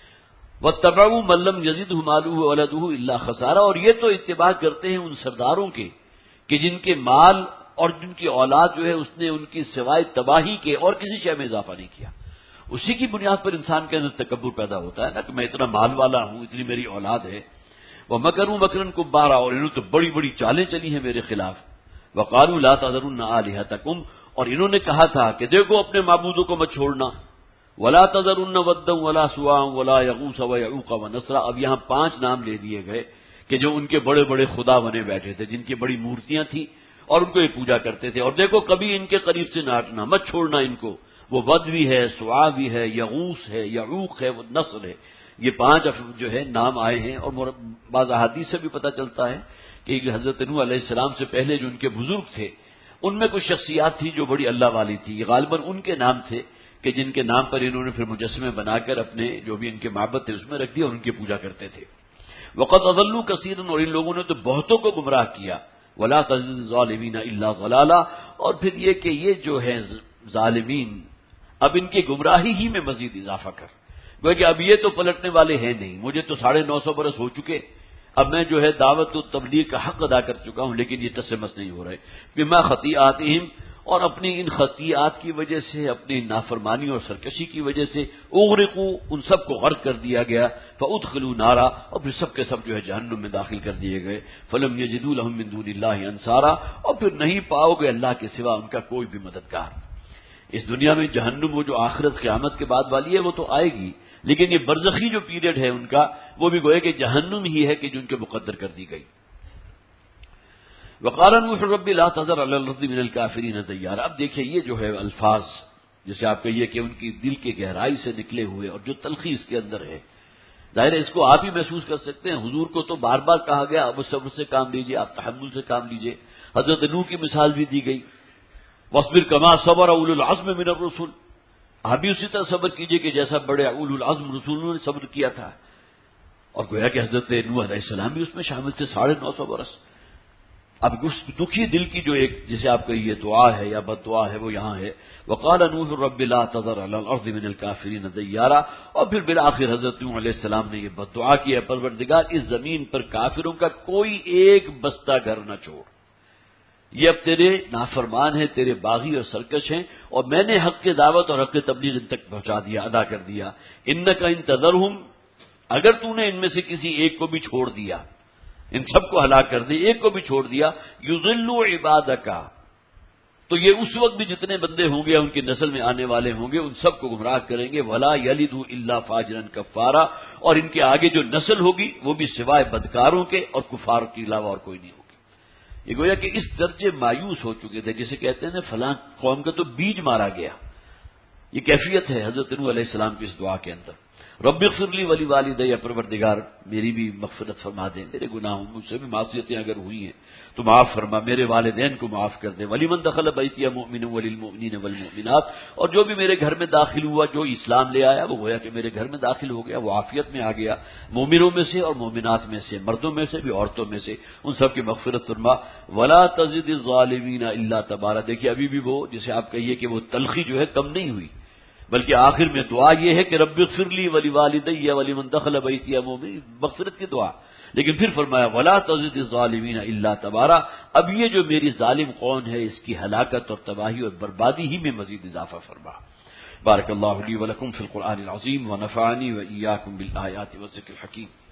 واتبعوا من لم یزدہ مالہ وولدہ الا خسارا، اور یہ تو اتباع کرتے ہیں ان سرداروں کے کہ جن کے مال اور جن کی اولاد جو ہے اس نے ان کی سوائے تباہی کے اور کسی شے میں اضافہ نہیں کیا۔ اسی کی بنیاد پر انسان کے اندر تکبر پیدا ہوتا ہے نا کہ میں اتنا مال والا ہوں، اتنی میری اولاد ہے۔ وہ مکروا مکرا کبارا، اور انہوں نے تو بڑی بڑی چالیں چلی ہیں میرے خلاف۔ وقالوا لا تذرن آلہتکم، اور انہوں نے کہا تھا کہ دیکھو اپنے معبودوں کو مت چھوڑنا۔ ولا تذرن ودا ولا سواع ولا یغوث ویعوق ونسرا، اب یہاں 5 نام لے دیے گئے کہ جو ان کے بڑے بڑے خدا بنے بیٹھے تھے، جن کی بڑی مورتیاں تھیں اور ان کو یہ پوجا کرتے تھے، اور دیکھو کبھی ان کے قریب سے نہ ہٹنا، مت چھوڑنا ان کو۔ وہ ود بھی ہے، سوا بھی ہے، یغوث ہے، یعوق ہے، وہ نصر ہے، یہ 5 جو ہے نام آئے ہیں۔ اور بعض احادیث سے بھی پتہ چلتا ہے کہ حضرت نوح علیہ السلام سے پہلے جو ان کے بزرگ تھے ان میں کچھ شخصیات تھی جو بڑی اللہ والی تھی، یہ غالباً ان کے نام تھے کہ جن کے نام پر انہوں نے پھر مجسمے بنا کر اپنے جو بھی ان کے معبد تھے اس میں رکھ دیا اور ان کی پوجا کرتے تھے۔ وقد اضلوا کثیرا، اور ان لوگوں نے تو بہتوں کو گمراہ کیا۔ ولا تزد الظالمین الا ضلالا، اور پھر یہ کہ یہ جو ہے ظالمین اب ان کی گمراہی ہی میں مزید اضافہ کر، گویا کہ اب یہ تو پلٹنے والے ہیں نہیں، مجھے تو 950 برس ہو چکے، اب میں جو ہے دعوت و تبلیغ کا حق ادا کر چکا ہوں، لیکن یہ تسمس نہیں ہو رہے۔ بما خطیئاتہم، اور اپنی ان خطیئات کی وجہ سے، اپنی نافرمانی اور سرکشی کی وجہ سے، اغرقوا، ان سب کو غرق کر دیا گیا۔ فادخلوا نارا، اور پھر سب کے سب جو ہے جہنم میں داخل کر دیے گئے۔ فلم یجدوا لهم من دون اللہ انصارا، اور پھر نہیں پاؤ گے اللہ کے سوا ان کا کوئی بھی مددگار۔ اس دنیا میں جہنم وہ جو آخرت قیامت کے بعد والی ہے وہ تو آئے گی، لیکن یہ برزخی جو پیریڈ ہے ان کا وہ بھی گویا کہ جہنم ہی ہے کہ جو ان کے مقدر کر دی گئی۔ وقال نوح رب لا تذر علی الارض من الکافرین دیارا، اب دیکھیں یہ جو ہے الفاظ جیسے آپ کہیے کہ ان کی دل کے گہرائی سے نکلے ہوئے اور جو تلخی اس کے اندر ہے، ظاہر ہے اس کو آپ ہی محسوس کر سکتے ہیں۔ حضور کو تو بار بار کہا گیا اب صبر سے کام لیجیے، آپ تحمل سے کام لیجیے۔ حضرت نوح کی مثال بھی دی گئی، واصبر کما صبر اولو العزم من الرسل، آپ بھی اسی طرح صبر کیجئے کہ جیسا بڑے اولو العزم رسولوں نے صبر کیا تھا۔ اور گویا کہ حضرت نوح علیہ السلام بھی اس میں شامل تھے 950 برس۔ اب اس دکھی دل کی جو ایک جسے آپ کا یہ دعا ہے یا بد دعا ہے وہ یہاں ہے، وقال نوح رب لا تذر علی الارض من الکافرین دیارا، اور پھر بالآخر حضرت نوح علیہ السلام نے یہ بد دعا کی ہے پروردگار اس زمین پر کافروں کا کوئی ایک بستہ گھر نہ چھوڑ، یہ اب تیرے نافرمان ہیں، تیرے باغی اور سرکش ہیں، اور میں نے حق کی دعوت اور حق کی تبلیغ ان تک پہنچا دیا، ادا کر دیا۔ انک ان تذرہم، اگر تو نے ان میں سے کسی ایک کو بھی چھوڑ دیا، ان سب کو ہلاک کر دی، ایک کو بھی چھوڑ دیا، یضلوا عبادک، تو یہ اس وقت بھی جتنے بندے ہوں گے ان کی نسل میں آنے والے ہوں گے ان سب کو گمراہ کریں گے. ولا یلد الا فاجرا کفارا، اور ان کے آگے جو نسل ہوگی وہ بھی سوائے بدکاروں کے اور کفار کے علاوہ اور کوئی نہیں ہوگی. یہ گویا کہ اس درجے مایوس ہو چکے تھے، جسے کہتے ہیں نا فلاں قوم کا تو بیج مارا گیا. یہ کیفیت ہے حضرت نوح علیہ السلام کی اس دعا کے اندر. رب اغفر لی ولی والدی، پروردگار میری بھی مغفرت فرما دے، میرے گناہوں مجھ سے بھی معصیتیں اگر ہوئی ہیں تو معاف فرما، میرے والدین کو معاف کر دے. ولیمن دخل بیتی مؤمن وللمؤمنین والمؤمنات، اور جو بھی میرے گھر میں داخل ہوا جو اسلام لے آیا وہ گویا کہ میرے گھر میں داخل ہو گیا، وہ عافیت میں آ گیا، مومنوں میں سے اور مومنات میں سے، مردوں میں سے بھی عورتوں میں سے، ان سب کی مغفرت فرما. ولا تزد الظالمین الا تبارا. دیکھیے ابھی بھی وہ جسے آپ کہیے کہ وہ تلخی جو ہے کم نہیں ہوئی، بلکہ آخر میں دعا یہ ہے کہ رب اغفر لی ولی والدی ولمن دخل بیتی مؤمن، مغفرت کی دعا. لیکن پھر فرمایا ولا تزد الظالمین الا تبارا. اب یہ جو میری ظالم قوم ہے اس کی ہلاکت اور تباہی اور بربادی ہی میں مزید اضافہ فرما. بارک اللہ لی ولکم فی القرآن العظیم ونفعنی وإیاکم بالآیات والذکر الحکیم.